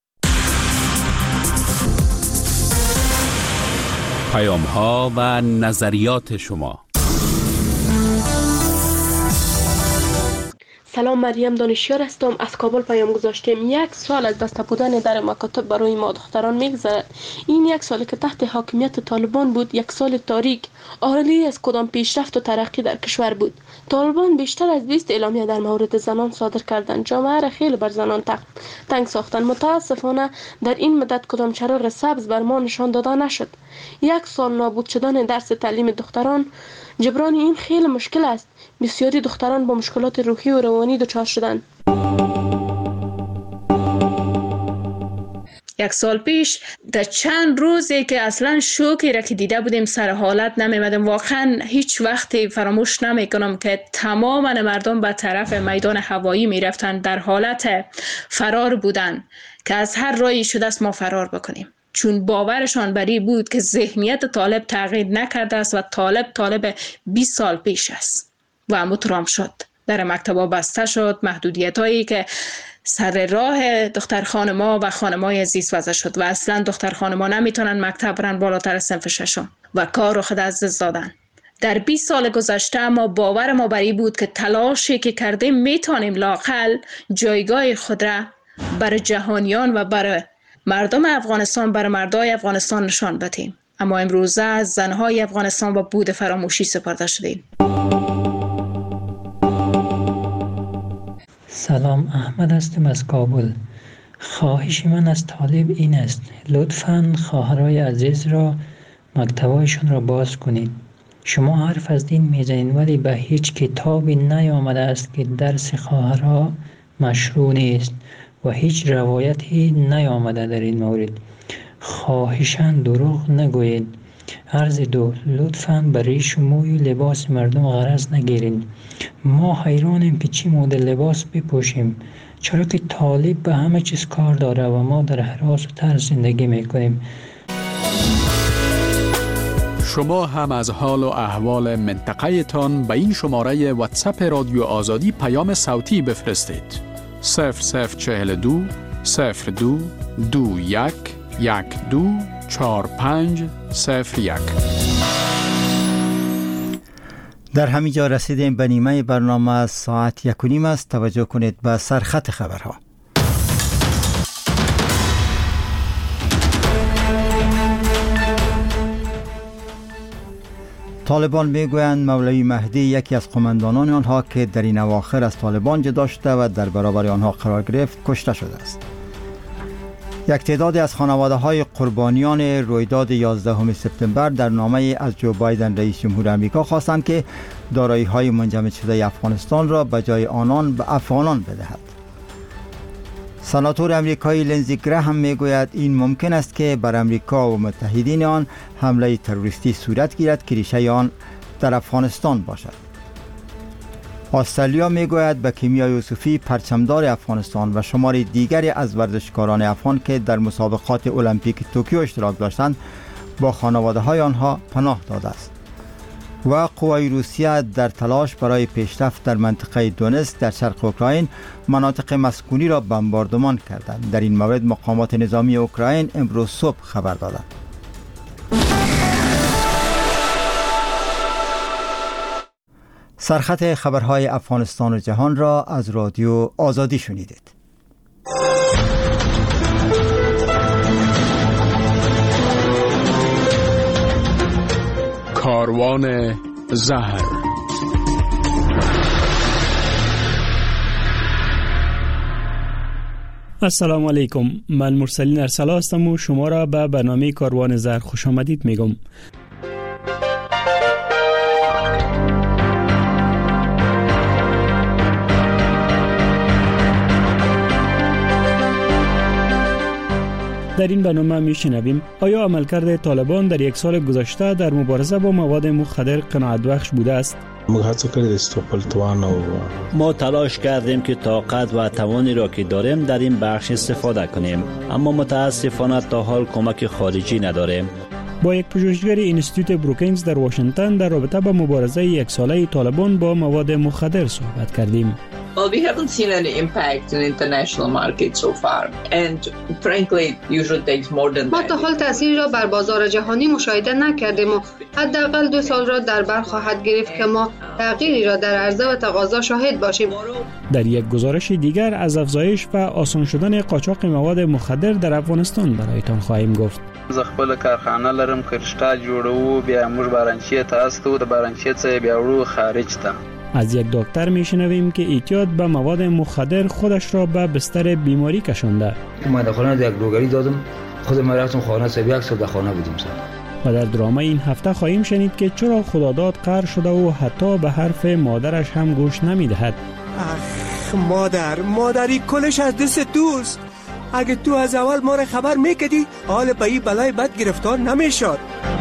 پیام‌ها و نظریات شما. سلام، مریم دانشیار هستم. از کابل پیام گذاشتیم. 1 سال از بسته بودن در مکاتب برای ما دختران میگذرد. این 1 سالی که تحت حاکمیت طالبان بود 1 سال تاریک، عاری از کدام پیشرفت و ترقی در کشور بود. طالبان بیشتر از 20 اعلامیه در مورد زنان صادر کردند. جامعه را خیلی بر زنان تنگ ساختند. متاسفانه در این مدت کدام چراغ سبز بر ما نشان داده نشد. 1 سال نابود شدن درس تعلیم دختران، جبران این خیلی مشکل است. بسیاری دختران با مشکلات روحی و روانی دچار شدند. 1 سال پیش در چند روزی که اصلا شوکی را که دیده بودیم سر حالت نمیمدم. واقعا هیچ وقتی فراموش نمیکنم که تمام مردم به طرف میدان هوایی میرفتند، در حالت فرار بودند که از هر راهی شده است ما فرار بکنیم، چون باورشان بر این بود که ذهنیت طالب تغییر نکرده است و طالب 20 سال پیش است و مترام شد. در مکتبا بسته شد، محدودیت هایی که سر راه دختر خانما و خانمای زیست وضع شد و اصلا دختر خانما نمیتونن مکتب برن بالاتر صنف ششم و کار رو خود از دست دادن. در 20 سال گذشته ما باور ما بر این بود که تلاشی که کردیم میتونیم لااقل جایگاه خود را بر جهانیان و بر مردم افغانستان، بر مردای افغانستان نشان بدیم. اما امروزه زنهای افغانستان با بود فراموشی سپرده شدیم. سلام، احمد هستم از کابل. خواهش من از طالب این است لطفاً خواهرای عزیز را مکتبایشون را باز کنید. شما حرف از دین میزنید ولی به هیچ کتابی نیامده است که درس خواهرها مشروع نیست و هیچ روایتی نیامده در این مورد. خواهشاً دروغ نگویید. عرض دو، لطفاً به ریش و موی لباس مردم غرض نگیرید. ما حیرانیم که چی مدل لباس بپوشیم، چرا که طالب به همه چیز کار داره و ما در هراس و ترس زندگی میکنیم. شما هم از حال و احوال منطقه تان به این شماره واتساپ رادیو آزادی پیام صوتی بفرستید. 0042 02 21 12 4501. در همینجا رسیدیم به نیمه برنامه. ساعت 1:30 است. توجه کنید به سرخط خبرها. طالبان میگویند مولوی مهدی یکی از قماندانان آنها که در این اواخر از طالبان جدا شده و در برابر آنها قرار گرفت کشته شده است. یک تعدادی از خانواده های قربانیان رویداد 11 سپتامبر در نامه از جو بایدن رئیس جمهور آمریکا خواستند که دارایی های منجمد شده افغانستان را به جای آنان به افغانان بدهد. سناتور امریکایی لینزی گراهم میگوید این ممکن است که بر امریکا و متحدین آن حمله تروریستی صورت گیرد که ریشه آن در افغانستان باشد. استرالیا میگوید به کیمیا یوسفی پرچمدار افغانستان و شمار دیگری از ورزشکاران افغان که در مسابقات المپیک توکیو اشتراک داشتند با خانواده های آنها پناه داده است. و قوای روسیه در تلاش برای پیشرفت در منطقه دونتسک در شرق اوکراین مناطق مسکونی را بمباردمان کردند. در این مورد مقامات نظامی اوکراین امروز صبح خبر دادند. سرخط خبرهای افغانستان و جهان را از رادیو آزادی شنیدید. کاروان زهر. السلام علیکم، من مرسلین ارسلا هستم و شما را به برنامه کاروان زهر خوش آمدید میگم. در این برنامه میشنویم آیا عملکرد طالبان در یک سال گذشته در مبارزه با مواد مخدر قناعت بخش بوده است؟ ما تلاش کردیم که طاقت و توانی را که داریم در این بخش استفاده کنیم، اما متاسفانه تا حال کمک خارجی نداریم. با یک پژوهشگر اینستیتوت بروکینگز در واشنگتن در رابطه با مبارزه یک ساله طالبان با مواد مخدر صحبت کردیم. Well, we haven't seen any impact in international market so far, and frankly, it usually takes more than that. ما تا حال تأثیری را بر بازار جهانی مشاهده نکردیم و حداقل 2 سال را در بر خواهد گرفت که ما تغییری را در عرضه و تقاضا شاهد باشیم. در یک گزارش دیگر از افزایش و آسان شدن قاچاق مواد مخدر در افغانستان برایتان خواهیم گفت. زه خپل کارخانه لرم، کرشتا جوړو، بیا موږ بارانچی ته استو، د بارانچی څخه بیا ورو خارج ته. از یک دکتر میشنویم که اعتیاد به مواد مخدر خودش را به بستر بیماری کشانده. من در خانه یک روگری دادم، خودم رفتم خانه سه 1 سال در خانه بودیم. و در درام این هفته خواهیم شنید که چرا خداداد قهر شده و حتی به حرف مادرش هم گوش نمیدهد. اخ مادری کلش از دست دوست. اگه تو از اول ما را خبر میکدی حال به این بلای بد گرفتار نمیشد.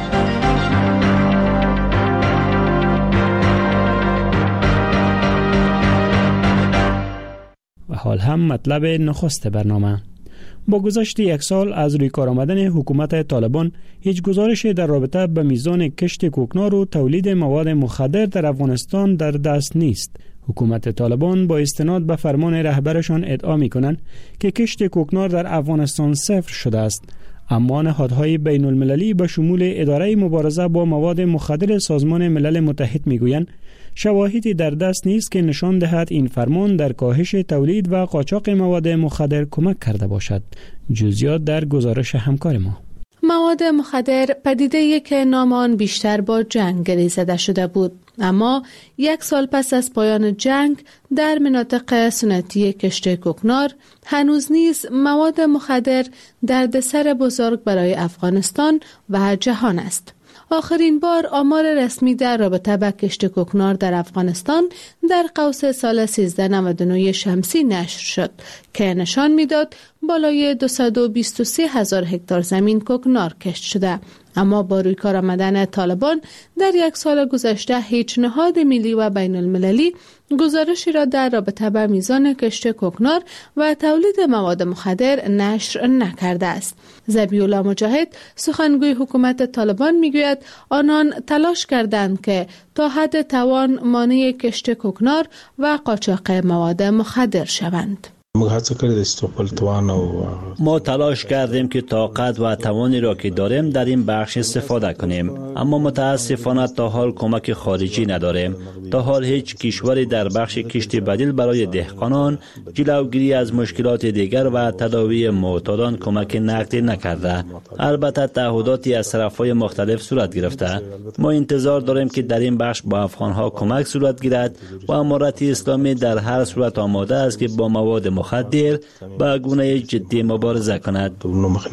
و حال هم مطلب نخست برنامه. با گذشت 1 سال از روی کار آمدن حکومت طالبان هیچ گزارشی در رابطه به میزان کشت کوکنار و تولید مواد مخدر در افغانستان در دست نیست. حکومت طالبان با استناد به فرمان رهبرشان ادعا می‌کنند که کشت کوکنار در افغانستان 0 شده است، اما نهادهای بین المللی به شمول اداره مبارزه با مواد مخدر سازمان ملل متحد میگویند شواهدی در دست نیست که نشان دهد این فرمان در کاهش تولید و قاچاق مواد مخدر کمک کرده باشد. جزئیات در گزارش همکار ما. مواد مخدر پدیده‌ای که نام آن بیشتر با جنگ گریزیده شده بود، اما 1 سال پس از پایان جنگ در مناطق سنتی کشت کوکنار هنوز نیز مواد مخدر دردسر بزرگ برای افغانستان و جهان است. آخرین بار آمار رسمی در رابطه با کشت کوکنار در افغانستان در قوس سال 1399 شمسی نشر شد که نشان میداد بالای 223,000 هکتار زمین کوکنار کشت شده. اما با روی کار آمدن طالبان در یک سال گذشته هیچ نهاد ملی و بین المللی گزارشی را در رابطه با میزان کشت کوکنار و تولید مواد مخدر نشر نکرده است. ذبیح‌الله مجاهد سخنگوی حکومت طالبان میگوید آنان تلاش کردند که تا حد توان مانع کشت کوکنار و قاچاق مواد مخدر شوند. ما تلاش کردیم که طاقت و توانی را که داریم در این بخش استفاده کنیم، اما متاسفانه تا حال کمک خارجی نداریم. تا حال هیچ کشوری در بخش کشت بدیل برای دهقانان، جلوگیری از مشکلات دیگر و تداوی معتادان کمک نقدی نکرده. البته تعهداتی از طرف‌های مختلف صورت گرفته. ما انتظار داریم که در این بخش با افغان‌ها کمک صورت گیرد و امارت اسلامی در هر صورت آماده است که با مواد مخدر با گونه جدی مبارزه کند.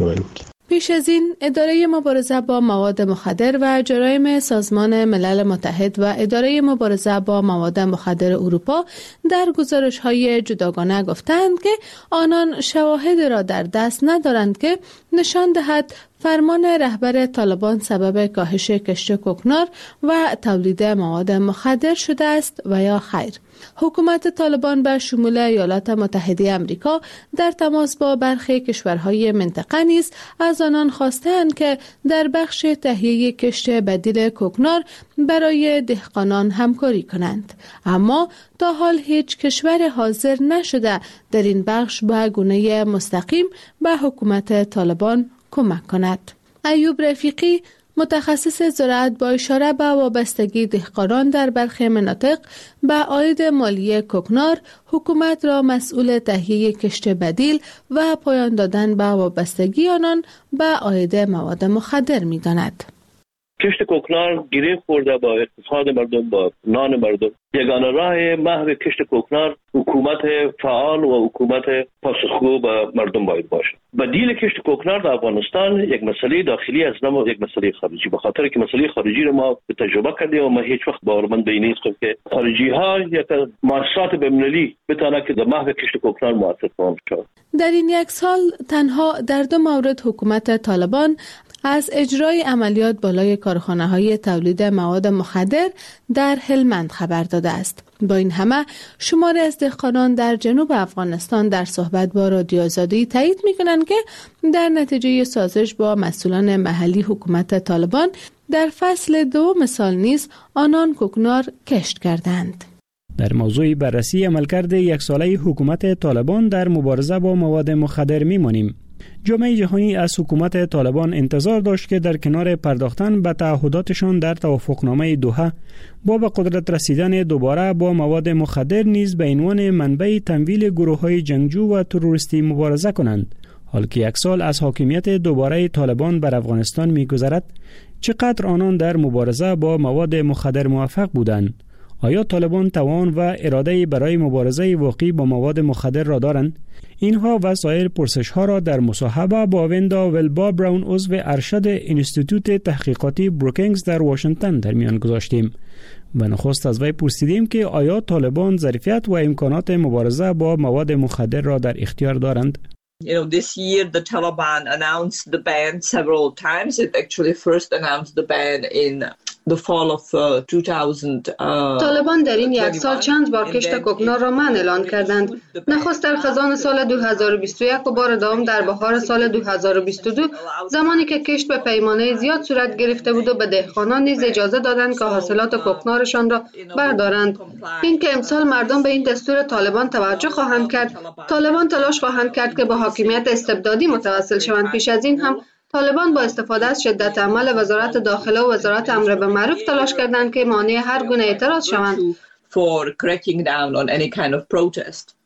پیش از این اداره مبارزه با مواد مخدر و جرایم سازمان ملل متحد و اداره مبارزه با مواد مخدر اروپا در گزارش‌های جداگانه گفتند که آنان شواهد را در دست ندارند که نشان دهد فرمان رهبر طالبان سبب کاهش کشت کوکنار و تولید مواد مخدر شده است و یا خیر. حکومت طالبان به شمول ایالات متحده آمریکا در تماس با برخی کشورهای منطقه نیز از آنان خواستند که در بخش تهیه کشت بدیل کوکنار برای دهقانان همکاری کنند، اما تا حال هیچ کشور حاضر نشده در این بخش به گونه مستقیم به حکومت طالبان کمک کند. ایوب رفیقی متخصص زراعت با اشاره به وابستگی دهقانان در برخی مناطق به عاید مالی کوکنار، حکومت را مسئول تهیه کشت بدیل و پایان دادن به وابستگی آنان به عاید مواد مخدر می‌داند. کشت کوکنار گره خورده با اقتصاد مردم، با نان مردم. یگانه راه محو کشت کوکنار حکومت فعال و حکومت پاسخگو به مردم باید باشه. بدیل کشت کوکنار در افغانستان یک مسئله داخلی است، نه یک مسئله خارجی. به خاطر که مسئله خارجی رو ما تجربه کردیم و ما هیچ وقت باورمند به این نیستم که خارجی ها یک مؤسسات بین‌المللی بتونه که در محو کشت کوکنار موثر شود. در این یک سال تنها در 2 مورد حکومت طالبان از اجرای عملیات بالای کارخانه‌های تولید مواد مخدر در هلمند خبر داده است. با این همه شماری از دهقانان در جنوب افغانستان در صحبت با رادیو آزادی تایید می‌کنند که در نتیجه سازش با مسئولان محلی حکومت طالبان در فصل 2 سال نیز آنان کوکنار کشت کردند. در موضوع بررسی عملکرد یک ساله حکومت طالبان در مبارزه با مواد مخدر می‌مانیم. جامعه جهانی از حکومت طالبان انتظار داشت که در کنار پرداختن به تعهداتشان در توافقنامه دوحه با به قدرت رسیدن دوباره با مواد مخدر نیز به عنوان منبع تمویل گروه‌های جنگجو و تروریستی مبارزه کنند. حال که یک سال از حاکمیت دوباره طالبان بر افغانستان می‌گذرد، چقدر آنان در مبارزه با مواد مخدر موفق بودند؟ آیا طالبان توان و اراده برای مبارزه واقعی با مواد مخدر را دارند؟ اینها و سایر پرسش‌ها را در مصاحبه با وندا ویلبا براون عضو ارشد انستیتوت تحقیقاتی بروکینگز در واشنگتن در میان گذاشتیم و نخست از وی پرسیدیم که آیا طالبان ظرفیت و امکانات مبارزه با مواد مخدر را در اختیار دارند؟ This year the Taliban announced the ban several times. It actually first announced the ban in the fall of 2000. طالبان در این یک سال چند بار کشت کوکنار را منع اعلان کردند. نخست در خزان سال 2021 و بار دوم در بهار سال 2022 زمانی که کشت به پیمانه زیاد صورت گرفته بود و به دهقانان نیز اجازه دادند که حاصلات کوکنارشان را بردارند. این که امسال مردم به این دستور طالبان توجه خواهند کرد. طالبان تلاش خواهند کرد که با حاکمیت استبدادی متوسل شوند. پیش از این هم طالبان با استفاده از شدت عمل وزارت داخله و وزارت امر به معروف تلاش کردند که مانع هر گونه اعتراض شوند. For cracking down on any kind of protest.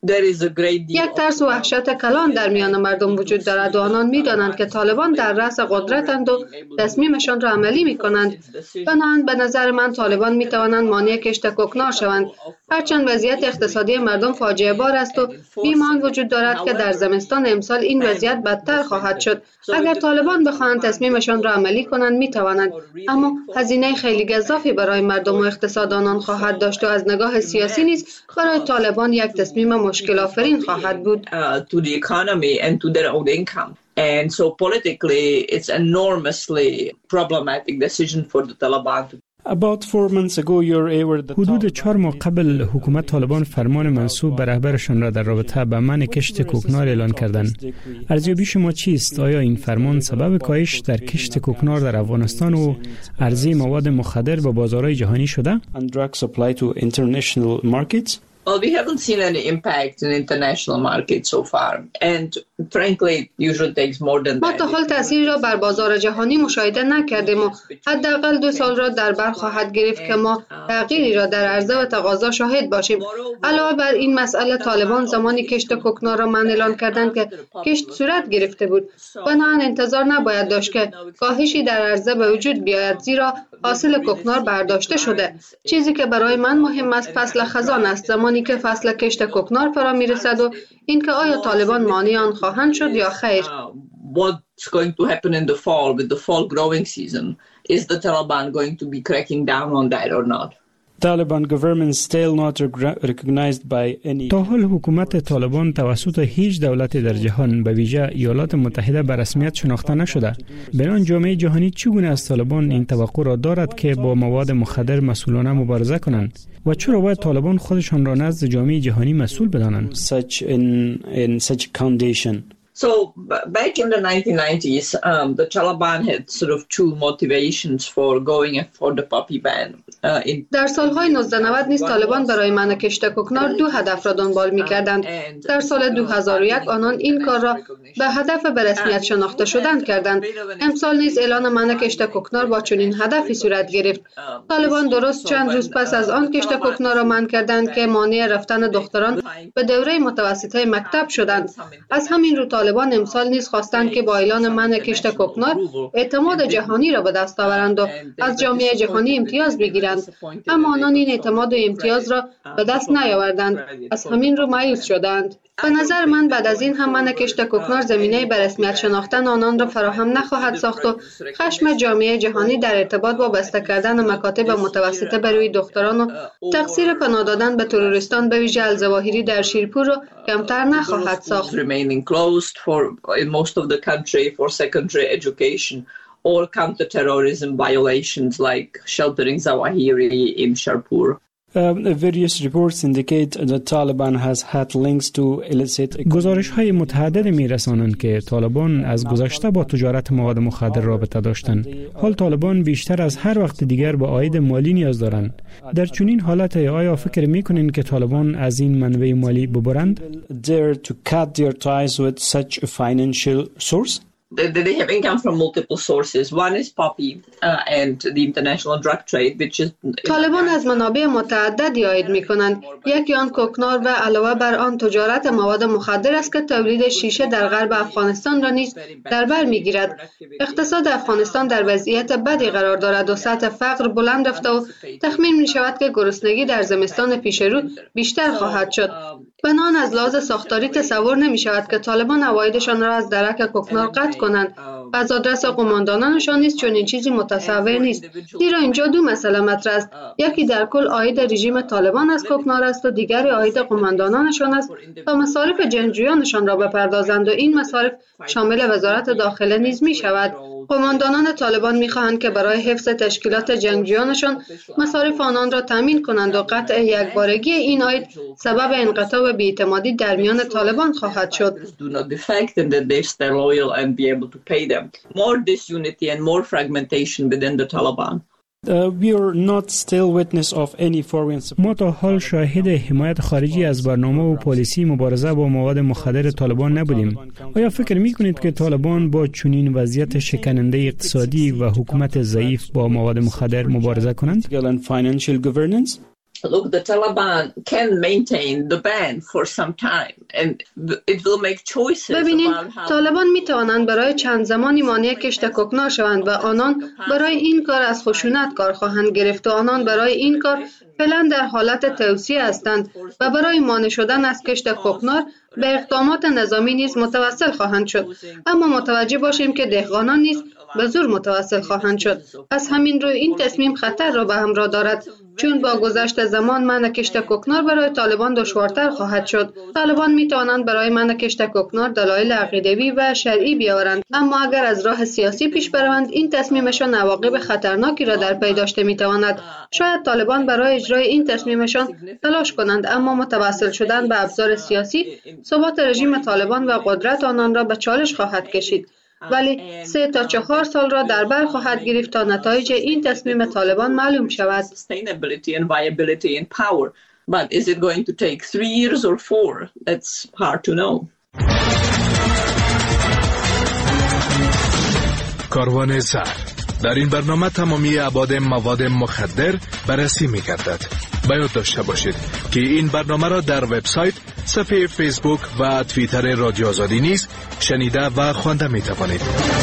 یک ترس و وحشت کلان در میان مردم وجود دارد و آنان می‌دانند که طالبان در رأس قدرتند و تصمیمشان را عملی می‌کنند. بنابراین به نظر من طالبان می‌توانند مانع کشت کوکنار شوند. هرچند وضعیت اقتصادی مردم فاجعه بار است و بیمان وجود دارد که در زمستان امسال این وضعیت بدتر خواهد شد. اگر طالبان بخواهند تصمیمشان را عملی کنند می‌توانند، اما هزینه خیلی گزافی برای مردم و اقتصاد آنان خواهد داشت و از نگاه سیاسی نیز برای طالبان یک تصمیم مشکل آفرین خواهد بود. To the economy and to their own income. And so politically it's enormously problematic decision for the Taliban. حدود 4 ماه قبل حکومت طالبان فرمان منصوب به رهبرشان را در رابطه با منع کشت کوکنار اعلان کردند. ارزیابی شما چیست؟ آیا این فرمان سبب کاهش در کشت کوکنار در افغانستان و عرضه مواد مخدر به بازارهای جهانی شده؟ Well, we haven't seen any impact in international markets so far, and frankly, it usually takes more than that. ما تا حال تأثیری را بر بازار جهانی مشاهده نکردیم و حداقل 2 سال را در بر خواهد گرفت که ما تغییری را در عرضه و تقاضا شاهد باشیم. علاوه بر این مسئله، طالبان زمانی کشت کوکنار را منع اعلان کردند که کشت صورت گرفته بود. بنابراین انتظار نباید داشت که کاهشی در عرضه به وجود بیاید، زیرا حاصل کوکنار برداشته شده. چیزی که برای من مهم است فصل خزان است، زمانی که فصل کشت کوکنار فرا میرسد و اینکه آیا طالبان مانع آن خواهند شد یا خیر. What's going to happen in the fall with the fall growing season? Is the Taliban going to be cracking down on that or not? تا حال حکومت طالبان توسط هیچ دولت در جهان به ویژه ایالات متحده به رسمیت شناخته نشده. بنابراین جامعه جهانی چگونه از طالبان این توقع را دارد که با مواد مخدر مسئولانه مبارزه کنند و چرا باید طالبان خودشان را نزد جامعه جهانی مسئول بدانند؟ So back in the 1990s, the Taliban had sort of 2 motivations for going for the poppy ban. در سالهای 1990 نیز طالبان برای منع کشت کوکنار 2 هدف را دنبال می‌کردند. در سال 2001 آنان این کار را به هدف به رسمیت شناخته شدن کردند. امسال نیز اعلان منع کشت کوکنار با چنین هدفی صورت گرفت. طالبان درست چند روز پس از آن کشت کوکنار را منع کردند که مانع رفتن دختران به دوره متوسطه مکتب شدند. از همین رو طالبان امسال نیز خواستند که با اعلان منع کشت کوکنار اعتماد جهانی را به دست آورند و از جامعه جهانی امتیاز بگیرند، اما آنان این اعتماد و امتیاز را به دست نیاوردند. از همین رو مایوس شدند. به نظر من بعد از این هم منع کشت کوکنار زمینه به رسمیت شناختن آنان را فراهم نخواهد ساخت و خشم جامعه جهانی در ارتباط با بسته کردن مکاتب متوسطه برای دختران و تقصیر پناه دادن به تروریستان به ویژه الظواهری در شیرپور را کمتر نخواهد ساخت. In most of the country for secondary education or counter-terrorism violations like sheltering Zawahiri in Sharpur. Various reports indicate the Taliban has had links to illicit. گزارش‌های متعدد می‌رسانند که طالبان از گذشته با تجارت مواد مخدر رابطه داشتند. حال طالبان بیشتر از هر وقت دیگر به عاید مالی نیاز دارند. در چنین حالت آیا فکر می‌کنین که طالبان از این منبع مالی ببرند؟ Dare to cut their ties with such a financial source? They have income from multiple sources. One is poppy and the international drug trade, which is. طالبان از منابع متعددی عاید می‌کنند. یکی آن کوکنار و علاوه بر آن تجارت مواد مخدر است که تولید شیشه در غرب افغانستان را نیز در بر می‌گیرد. اقتصاد افغانستان در وضعیت بدی قرار دارد و سطح فقر بلند رفته و تخمین می‌شود که گرسنگی در زمستان پیش رو بیشتر خواهد شد. بنان از لحاظ ساختاری تصور نمی‌شود که طالبان عوایدشان را از درک کوکنار قطع کنند. از آدرس قماندانانشان نیز چنین چیزی متصور نیست، زیرا اینجا 2 مسئله مطرح است. یکی در کل عاید رژیم طالبان از کوکنار است و دیگری عاید قماندانانشان است تا مصارف جنگجویانشان را بپردازند و این مصارف شامل وزارت داخله نیز می شود. قماندانان طالبان می‌خواهند که برای حفظ تشکیلات جنگجویانشان مصارف آنان را تامین کنند و قطع یکبارگی این عاید سبب انقطاع بی‌اعتمادی در میان طالبان خواهد شد. More disunity and more fragmentation within the Taliban. We are not still witness of any foreign support. ما تا حال شاهد حمایت خارجی از برنامه و پالیسی مبارزه با مواد مخدر طالبان نبودیم. آیا فکر می‌کنید که طالبان با چنین وضعیت شکننده اقتصادی و حکومت ضعیف با مواد مخدر مبارزه کنند؟ Look, the Taliban can maintain the ban for some time and it will make choices. ببینید طالبان می توانند برای چند زمانی مانع کشت کوکنار شوند و آنان برای این کار از خشونت کار خواهند گرفت و آنان برای این کار فعلا در حالت توصیه هستند و برای مانع شدن از کشت کوکنار به اقدامات نظامی نیز متوسل خواهند شد. اما متوجه باشیم که دهقانان نیز به زور متوسل خواهند شد. از همین رو این تصمیم خطر را به همراه دارد، چون با گذشت زمان منع کشت کوکنار برای طالبان دشوارتر خواهد شد. طالبان می توانند برای منع کشت کوکنار دلایل عقیدوی و شرعی بیاورند، اما اگر از راه سیاسی پیش بروند این تصمیمشان عواقب خطرناکی را در پی داشته می تواند. شاید طالبان برای اجرای این تصمیمشان تلاش کنند، اما متوسل شدن به ابزار سیاسی ثبات رژیم طالبان و قدرت آنان را به چالش خواهد کشید. ولی 3 تا 4 سال را در بر خواهد گرفت تا نتایج این تصمیم طالبان معلوم شود. But is it going to take 3 years or 4? That's hard to know. کاروان زر. در این برنامه تمامی ابعاد مواد مخدر بررسی می‌گردد. باید داشته باشید که این برنامه را در وبسایت، صفحه فیسبوک و توییتر رادیو آزادی نیز شنیده و خوانده می‌توانید.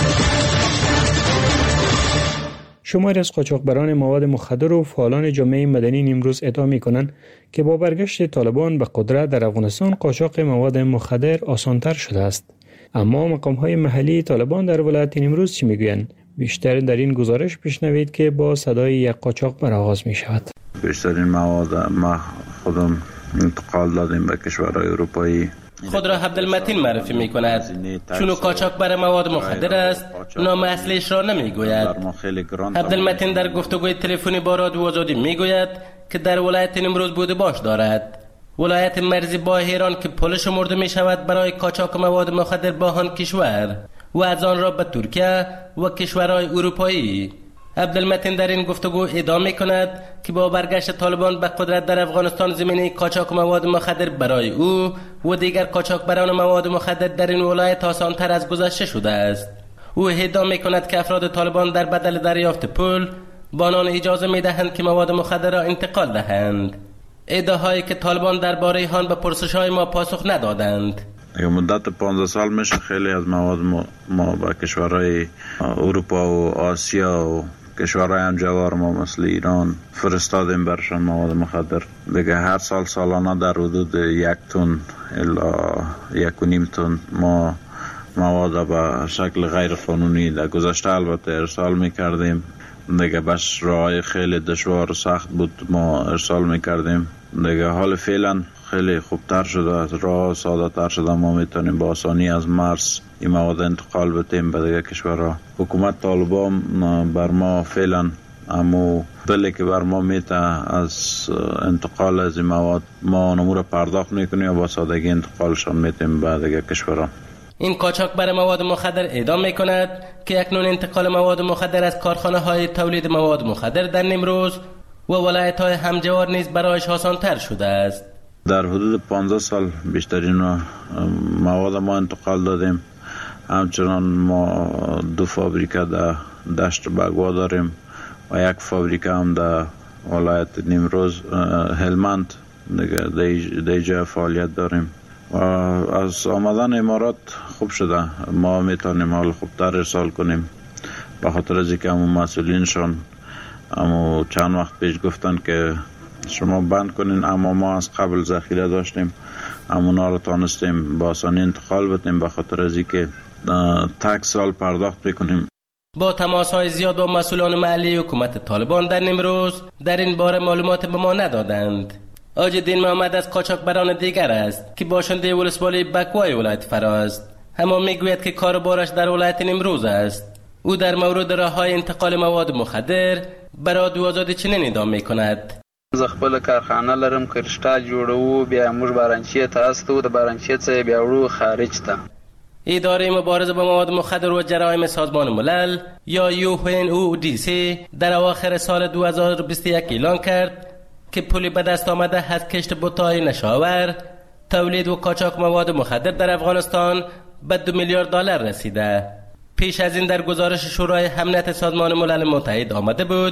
شماری از قاچاقبران مواد مخدر و فعالان جامعه مدنی امروز ادعا می‌کنند که با برگشت طالبان به قدرت در افغانستان قاچاق مواد مخدر آسان‌تر شده است. اما مقام‌های محلی طالبان در ولایت امروز چی می‌گویند؟ بیشتر در این گزارش بشنوید که با صدای یک قاچاقبر آغاز می‌شود. بیشترین مواد ما خودم انتقال دادیم به کشورهای اروپایی. خود را عبدالمتین معرفی می کند. چون کاچاقبر مواد مخدر است، نام اصلیش را نمی گوید. عبدالمتین در گفتگوی تلفنی با رادیو آزادی می گوید که در ولایت امروز بود باش دارد. ولایت مرزی با ایران که پل شمرده می شود برای کاچاق مواد مخدر با آن کشور و از آن را به ترکیه و کشورهای اروپایی. عبدالمتین در این گفتگو ادعا می‌کند که با برگشت طالبان به قدرت در افغانستان زمینه قاچاق مواد مخدر برای او و دیگر قاچاقبران مواد مخدر در این ولایت آسان‌تر از گذشته شده است. او ادعا می‌کند که افراد طالبان در بدل دریافت پول با آنان اجازه می‌دهند که مواد مخدر را انتقال دهند. ادعاهایی که طالبان درباره آن به پرسش‌های ما پاسخ ندادند. مدت 15 سال میشه خیلی از مواد ما به کشورهای اروپا و آسیا و کشورهای همجوار ما مثل ایران فرستادیم برشان مواد مخدر. دیگه هر سال سالانه در حدود 1 تن الا 1.5 تن ما مواد به شکل غیر قانونی در گذشته البته ارسال میکردیم. دیگه بس راهی خیلی دشوار و سخت بود ما ارسال میکردیم. دیگه حال فعلا خیلی خوبتر شده، راه ساده تر شده، ما میتونیم با آسانی از مرز این مواد انتقال بدیم به دیگه کشورها. حکومت طالبان بر ما فعلا امو بله که بر ما میته از انتقال از این مواد ما نمور پرداخت میکنیم و با سادگی انتقالشان میتیم به دیگه کشورها. این قاچاقبر مواد مخدر ادعا میکند که اکنون انتقال مواد مخدر از کارخانه های تولید مواد مخدر در نیمروز و ولایت های همجوار نیز برایش آسان‌تر شده است. در حدود 15 سال بیشترین مواد ما انتقال دادیم. همچنان ما 2 فابریکه در دشت بگوا داریم و 1 فابریکه هم در ولایت نیمروز هلمند دیگه فعالیت داریم. و از آمدن امارات خوب شده، ما میتونیم حال خوبتر ارسال کنیم به خاطر از اینکه همون مسئولینشان همون چند وقت پیش گفتن که شما بند کنین، اما ما از قبل ذخیره داشتیم، همونا رو تانستیم با آسانی انتقال بدیم به خاطر از اینکه تک سال پرداخت بکنیم. با تماس‌های زیاد با مسئولان محلی حکومت طالبان در نیمروز در این باره معلومات به ما ندادند. آجدین محمد از قاچاقبران دیگر است که باشنده ولسوالی بکوای ولایت فراست، اما میگوید که کار بارش در ولایت نیمروز است. او در مورد راه‌های انتقال مواد مخدر برای رادیو آزادی چنین ادعا می‌کند: زه خپل کارخانه لرم، کرشتال جوړو، بیا موږ بارانچی ته استو، د بارانچی څخه بیا وړو خارج ته. اداره مبارزه با مواد مخدر و جرایم سازمان ملل یا UNODC در اواخر سال 2021 اعلان کرد که پولی به دست آمده از کشت بوتای نشاور، تولید و قاچاق مواد مخدر در افغانستان به $2 میلیارد رسیده. پیش از این در گزارش شورای امنیت سازمان ملل متحد آمده بود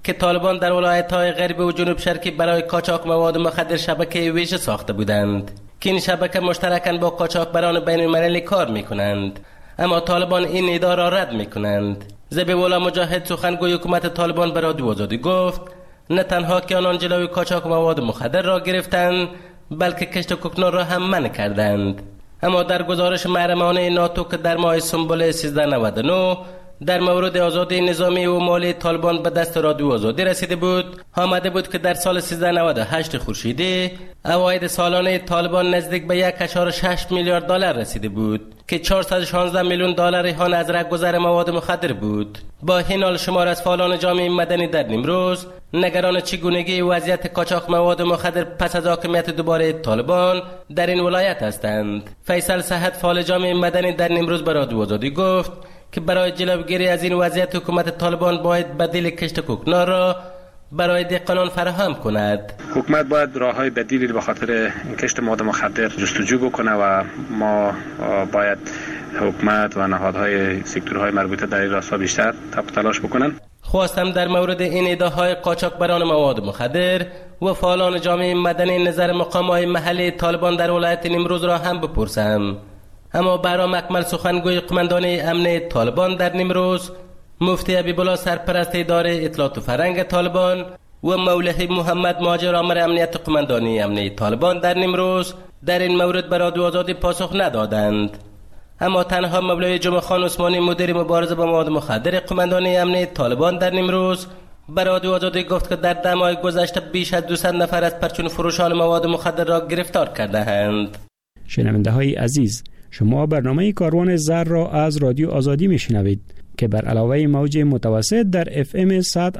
که طالبان در ولایت‌های غربی و جنوب شرقی برای قاچاق مواد مخدر شبکه ویژه ساخته بودند که این شبکه مشترکاً با قاچاقبران بین‌المللی کار می‌کنند، اما طالبان این ادعا را رد می‌کنند. ذبیح‌الله مجاهد سخنگوی حکومت طالبان به رادیو آزادی گفت نه تنها که آنان جلوی قاچاق مواد مخدر را گرفتند بلکه کشت کوکنار را هم منع کردند. اما در گزارش محرمانه ناتو که در ماه سنبل 1399 در مورد آزادی نظامی و مالی طالبان به دست رادیو آزادی رسیده بود، آمده بود که در سال 1398 خورشیدی عواید سالانه طالبان نزدیک به 1.6 میلیارد دلار رسیده بود که 416 میلیون دلار آن از رهگذر مواد مخدر بود. با این حال شمار از فعالان جامعه مدنی در نیمروز نگران چگونگی وضعیت قاچاق مواد مخدر پس از حاکمیت دوباره طالبان در این ولایت هستند. فیصل صحت فعال جامعه مدنی در نیمروز به رادیو آزادی گفت که برای جلوگیری از این وضعیت حکومت طالبان باید بدیل کشت کوکنار را برای دهقانان فراهم کند. حکومت باید راههای بدیلی به خاطر کشت مواد مخدر جستجو بکنه و ما باید حکومت و نهادهای سکتورهای مربوطه در این راستا بیشتر تلاش بکنن. خواستم در مورد این ادعاهای قاچاقبران مواد مخدر و فعالان جامعه مدنی نظر مقامات محلی طالبان در ولایت نیمروز را هم بپرسم، اما برام اکمل سخنگوی قماندانی امنیه طالبان در نیمروز، مفتی حبیبالله سرپرست اداره اطلاعات و فرهنگ طالبان و مولوی محمد مهاجر آمر امنیت قماندانی امنیه طالبان در نیمروز در این مورد به رادیو آزادی پاسخ ندادند. اما تنها مولوی جمعه خان عثمانی مدیر مبارزه با مواد مخدر قماندانی امنیه طالبان در نیمروز به رادیو آزادی گفت که در 10 ماه گذشته بیش از 200 نفر از پرچون فروشان مواد مخدر را گرفتار کرده‌اند. شنونده‌های عزیز، شما برنامه کاروان زر را از رادیو آزادی میشنوید که بر علاوه موج متوسط در FM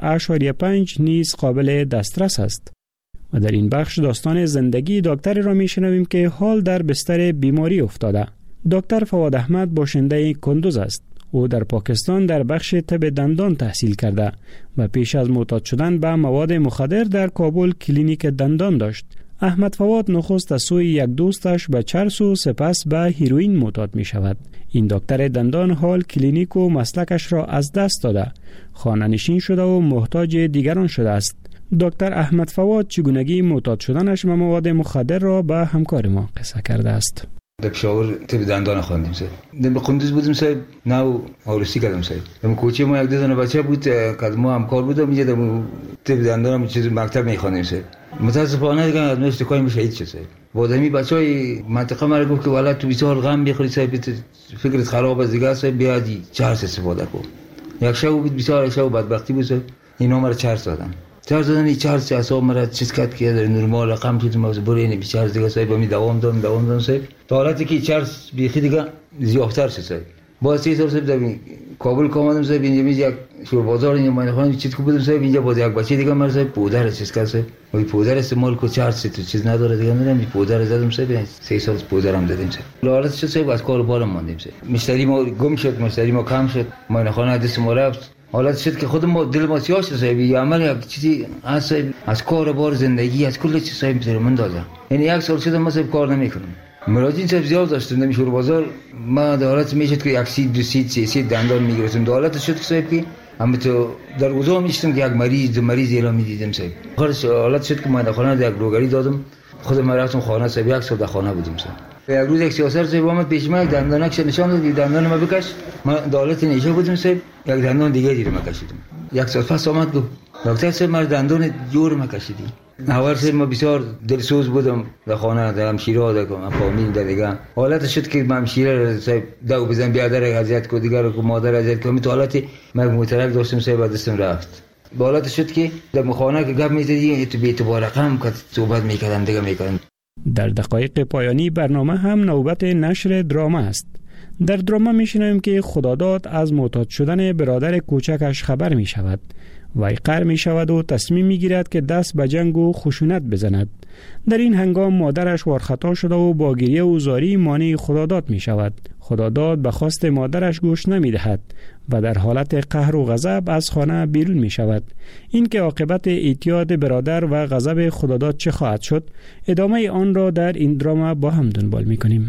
100.5 نیز قابل دسترس است. و در این بخش داستان زندگی دکتر را میشنویم که حال در بستر بیماری افتاده. دکتر فواد احمد باشنده کندوز است. او در پاکستان در بخش طب دندان تحصیل کرده و پیش از معتاد شدن به مواد مخدر در کابل کلینیک دندان داشت. احمد فواد نخست از سوی یک دوستش به چرس و سپس به هیروئین معتاد می شود. این دکتر دندان حال کلینیک و مسلکش را از دست داده، خانه نشین شده و محتاج دیگران شده است. دکتر احمد فواد چگونگی معتاد شدنش به مواد مخدر را به همکار ما قصه کرده است. در پشاور طب دندان خواندیم سر. در قندوز بودیم سر، نو آرسی کردم سر. در کوچه ما یک دو بچه بود که ما همکار بودم، اینجا در طب دندان چیز مکتب می‌خواندیم سر. متاسفانه دیگه از نوست کاری میشه هیچ چیزی. بودمی بچهای منطقه ما گفت که والا تو بیسال غم بخوری سر، فکرت خراب از دیگه سر، بیادی چرس استفاده کن. یک شب بود بیسال شب بدبختی بود سر، اینا مرا چرس دادن. چرس دادن این چرس اعصاب مرا چیز کرد که در نرمال رقم شد، ما برای این بیچاره دیگه سر با می دوام دادم سر. تا حالتی که چرس بیخی دیگه زیادتر شد سر. با 3 سال سر در کابل کامادم سر، اینجا یک شور بازار اینجا من خانم چیز کو بودم سر، اینجا با یک بچه دیگه مرا سر پودر چیز کرد سر. ولی پودر استعمال کو چرس تو چیز نداره دیگه، نمیدونم پودر زدم سر، 3 سال پودرم دادیم سر. حالت شد سر از کار بارم ماندیم سر. مشتری ما گم شد، مشتری ما کم شد، ما خانه دست ما رفت. حالت شد که خودم دل ما سیاه شد سر، عمل یک چیزی از کار بار زندگی از کل چیز سر بزرم من دادم. یعنی یک سال شد ما سر کار نمیکنم. مراجعین سر زیاد داشتم، نمیشور بازار ما دولت میشد که یک سید دو سید سه سید دندان میگرفتم. دولت شد که صاحب که هم تو در گذار میشتم که یک مریض اعلام میدیدم صاحب. آخرش حالت شد که من در خانه یک روگری دادم، خود من رفتم خانه صاحب، یک سال در خانه بودم صاحب. یک روز یک سیاسر صاحب آمد پیش من، دندانکش نشان داد، دندان ما بکش. من دولت نیشه بودم صاحب، یک دندان دیگه دیر ما کشیدم. یک سال پس آمد گفت دکتر صاحب من دندان جور ما کشیدی. اول سر ما بسیار دلسوز بودم در خانه، در همشیره در فامیل در دیگه. حالت شد که من همشیره صاحب دو بزن بیادر اذیت کو، دیگر کو مادر اذیت کو، تو حالت من مترک داشتم صاحب، دستم رفت. حالت شد که در خانه که گپ میزدی تو بیت بارقم که صحبت میکردم دیگه میکردم. در دقایق پایانی برنامه هم نوبت نشر دراما است. در دراما میشنویم که خداداد از معتاد شدن برادر کوچکش خبر می شود. وی قهر می شود و تصمیم می گیرد که دست به جنگ و خشونت بزند. در این هنگام مادرش وارخطا شده و با گریه و زاری مانع خداداد می شود. خداداد به خواست مادرش گوش نمی دهد و در حالت قهر و غضب از خانه بیرون می شود. این که عاقبت اعتیاد برادر و غضب خداداد چه خواهد شد، ادامه آن را در این دراما با هم دنبال می کنیم.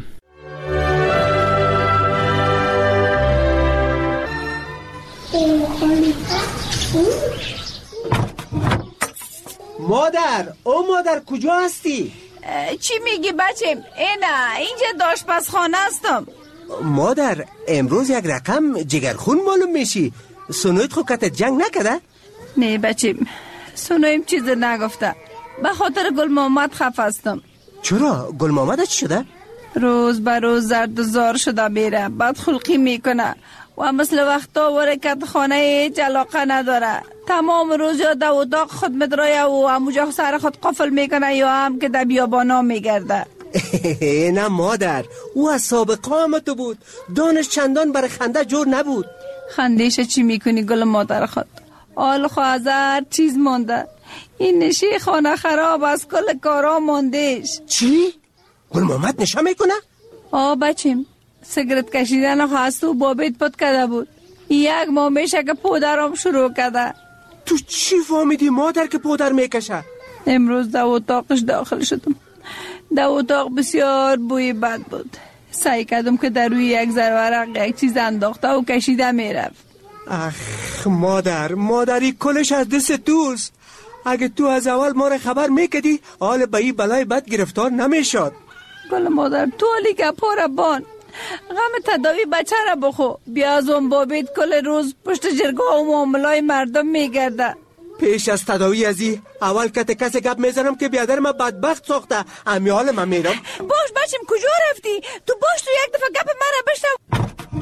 مادر کجا هستی؟ چی میگی بچم؟ اینجا آشپزخانه هستم. مادر امروز یک رقم جگرخون معلوم میشی. سنویت خو کت جنگ نکده؟ نه بچم، سنویم چیز نگفته. به خاطر گل محمد خفه هستم. چرا؟ گل محمد چی شده؟ روز به روز زرد و زار شده میره، بد خلقی میکنه و مثل وقتا ورکت خانه هیچ علاقه نداره. تمام روز یا در اتاق خود مدرایه و همونجا سر خود قفل میکنه یا هم که در بیابانا میگرده. نه مادر، او از سابقه آمده بود. دانش چندان برای خنده جور نبود. خندیش چی میکنی گل مادر خود؟ آل خواهد هر چیز مانده. این نشی خانه خراب از کل کارا ماندهش. چی؟ گل محمد نشه میکنه؟ بچیم، سیگرت کشیدن خواست و بابیت پد کرده بود. یک ماه میشه که پودرم شروع کرده. تو چی فهمیدی مادر که پودر میکشه؟ امروز در اتاقش داخل شدم. در اتاق بسیار بوی بد بود. سعی کردم که در روی یک ورق یک چیز انداخته و کشیده میرفت. اخ مادری کلش از دست توست. اگه تو از اول ما را خبر میکدی حال به این بلای بد گرفتار نمیشد. گل مادر تولی که پاره بان غم تداوی بچه را بخو. بیا از اون بابید کل روز پشت جرگاه و معاملای مردم میگرده. پیش از تداوی ازی اول کسی گپ میزنم که بیادر من بدبخت ساخته. امی حال من میرم. باش بچم کجا رفتی؟ تو باش تو یک دفعه گپ من را بشنو.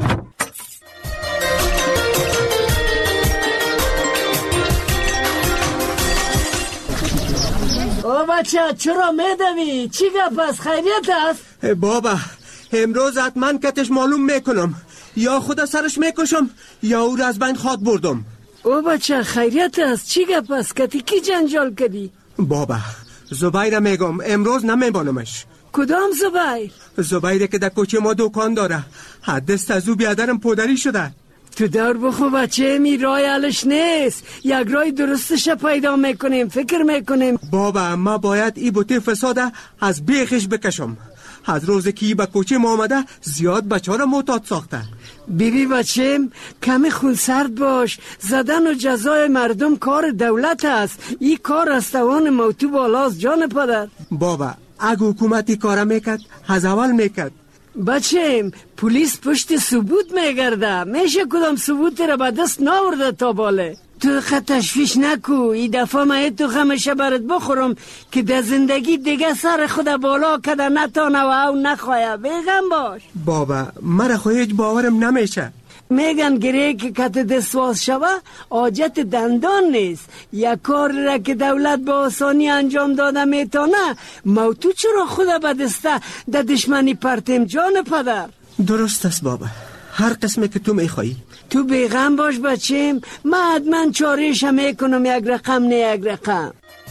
بچه چرا میدوی؟ چی گپ است؟ خیریت است؟ بابا امروز حتما کتش معلوم میکنم. یا خدا سرش میکشم یا او را از بین خواد بردم. بچه خیریت است؟ چی گپ است؟ کتی کی جنجال کردی؟ بابا زبیر میگم امروز نمیبانمش. کدام زبیر؟ زبیره که در کوچه ما دکان داره. حدست از او بیادرم پودری شده. تو دار بخو بچه، می رای علش نیست. یک رای درستش پیدا میکنیم، فکر میکنیم. بابا ما باید ای بوته فساده از بیخش بکشم. از روز که ای به کوچه ما آمده زیاد بچه ها را معتاد ساخته. بیبی بچم کمی خونسرد باش. زدن و جزای مردم کار دولت است. این کار از توان موتو بالاست جان پدر. بابا اگه حکومتی کار میکرد از اول میکرد. بچم پلیس پشت ثبوت میگرده. میشه کدام ثبوت را به دست ناورده تا باله. تو خط تشویش نکو. این دفعه من تو خمشه برات بخورم که در زندگی دیگه سر خود بالا کده نتانه و او نخواه. بیغم باش. بابا مرا خو هیچ باورم نمیشه. میگن گره که کت دستواز شوه حاجت دندان نیست. یک کار را که دولت با آسانی انجام داده میتونه موتو چرا خود به دسته در دشمنی پرتیم جان پدر؟ درست است بابا، هر قسمی که تو میخوایی. تو بیغم باش بچیم، من حتما چاریش میکنم. یک رقم نه یک رقم.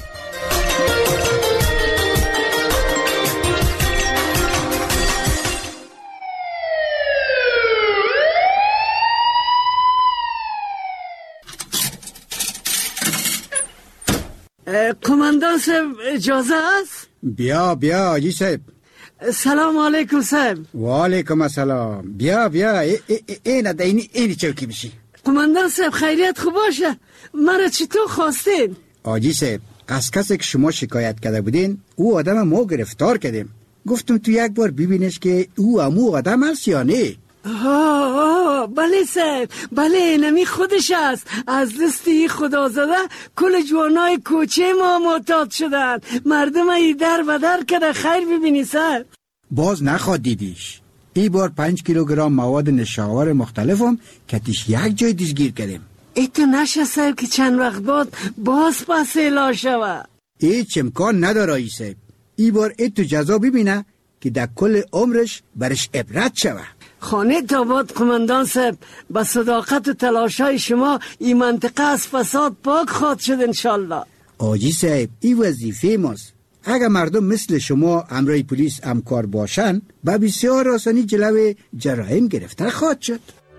قماندان صاحب اجازه است؟ بیا حاجی صاحب. سلام علیکم صاحب. و علیکم السلام. بیا این چوکی بشی. قماندان صاحب خیریت خوب باشه. مرا چطور خواستین؟ حاجی صاحب از کسی که شما شکایت کرده بودین او آدم ما گرفتار کردیم. گفتم تو یک بار ببینش که او همو آدم هست یا نه. بله صاحب، بله نمی خودش است. از دستی خدا زده کل جوانای کوچه ما معتاد شدن. مردم ای در و در کده. خیر ببینی صاحب. باز نخواد دیدیش. ای بار 5 کیلوگرم مواد نشاور مختلفم کتیش یک جای دستگیر کردیم. ایتو نشه صاحب که چند وقت بعد باز پس اعلا شوه. هیچ امکان نداره ای صاحب. ای بار ایتو جزا ببینه که در کل عمرش برش عبرت شوه. خانه تاباد قماندان صاحب، با صداقت و تلاشای شما این منطقه از فساد پاک خواد شد انشالله. آجی صاحب این وظیفه ماست. اگر مردم مثل شما همراه پلیس همکار باشن با بسیار آسانی جلوی جرایم گرفتن خواهد شد.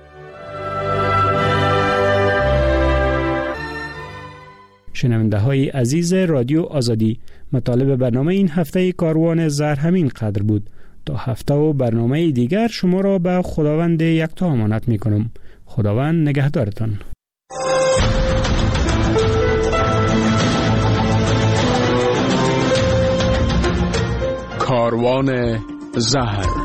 شنونده های عزیز رادیو آزادی، مطالب برنامه این هفته کاروان زهر همین قدر بود. تا هفته و برنامه دیگر شما را به خداوند یکتا امانت می کنم. خداوند نگهدارتان. کاروان زهر.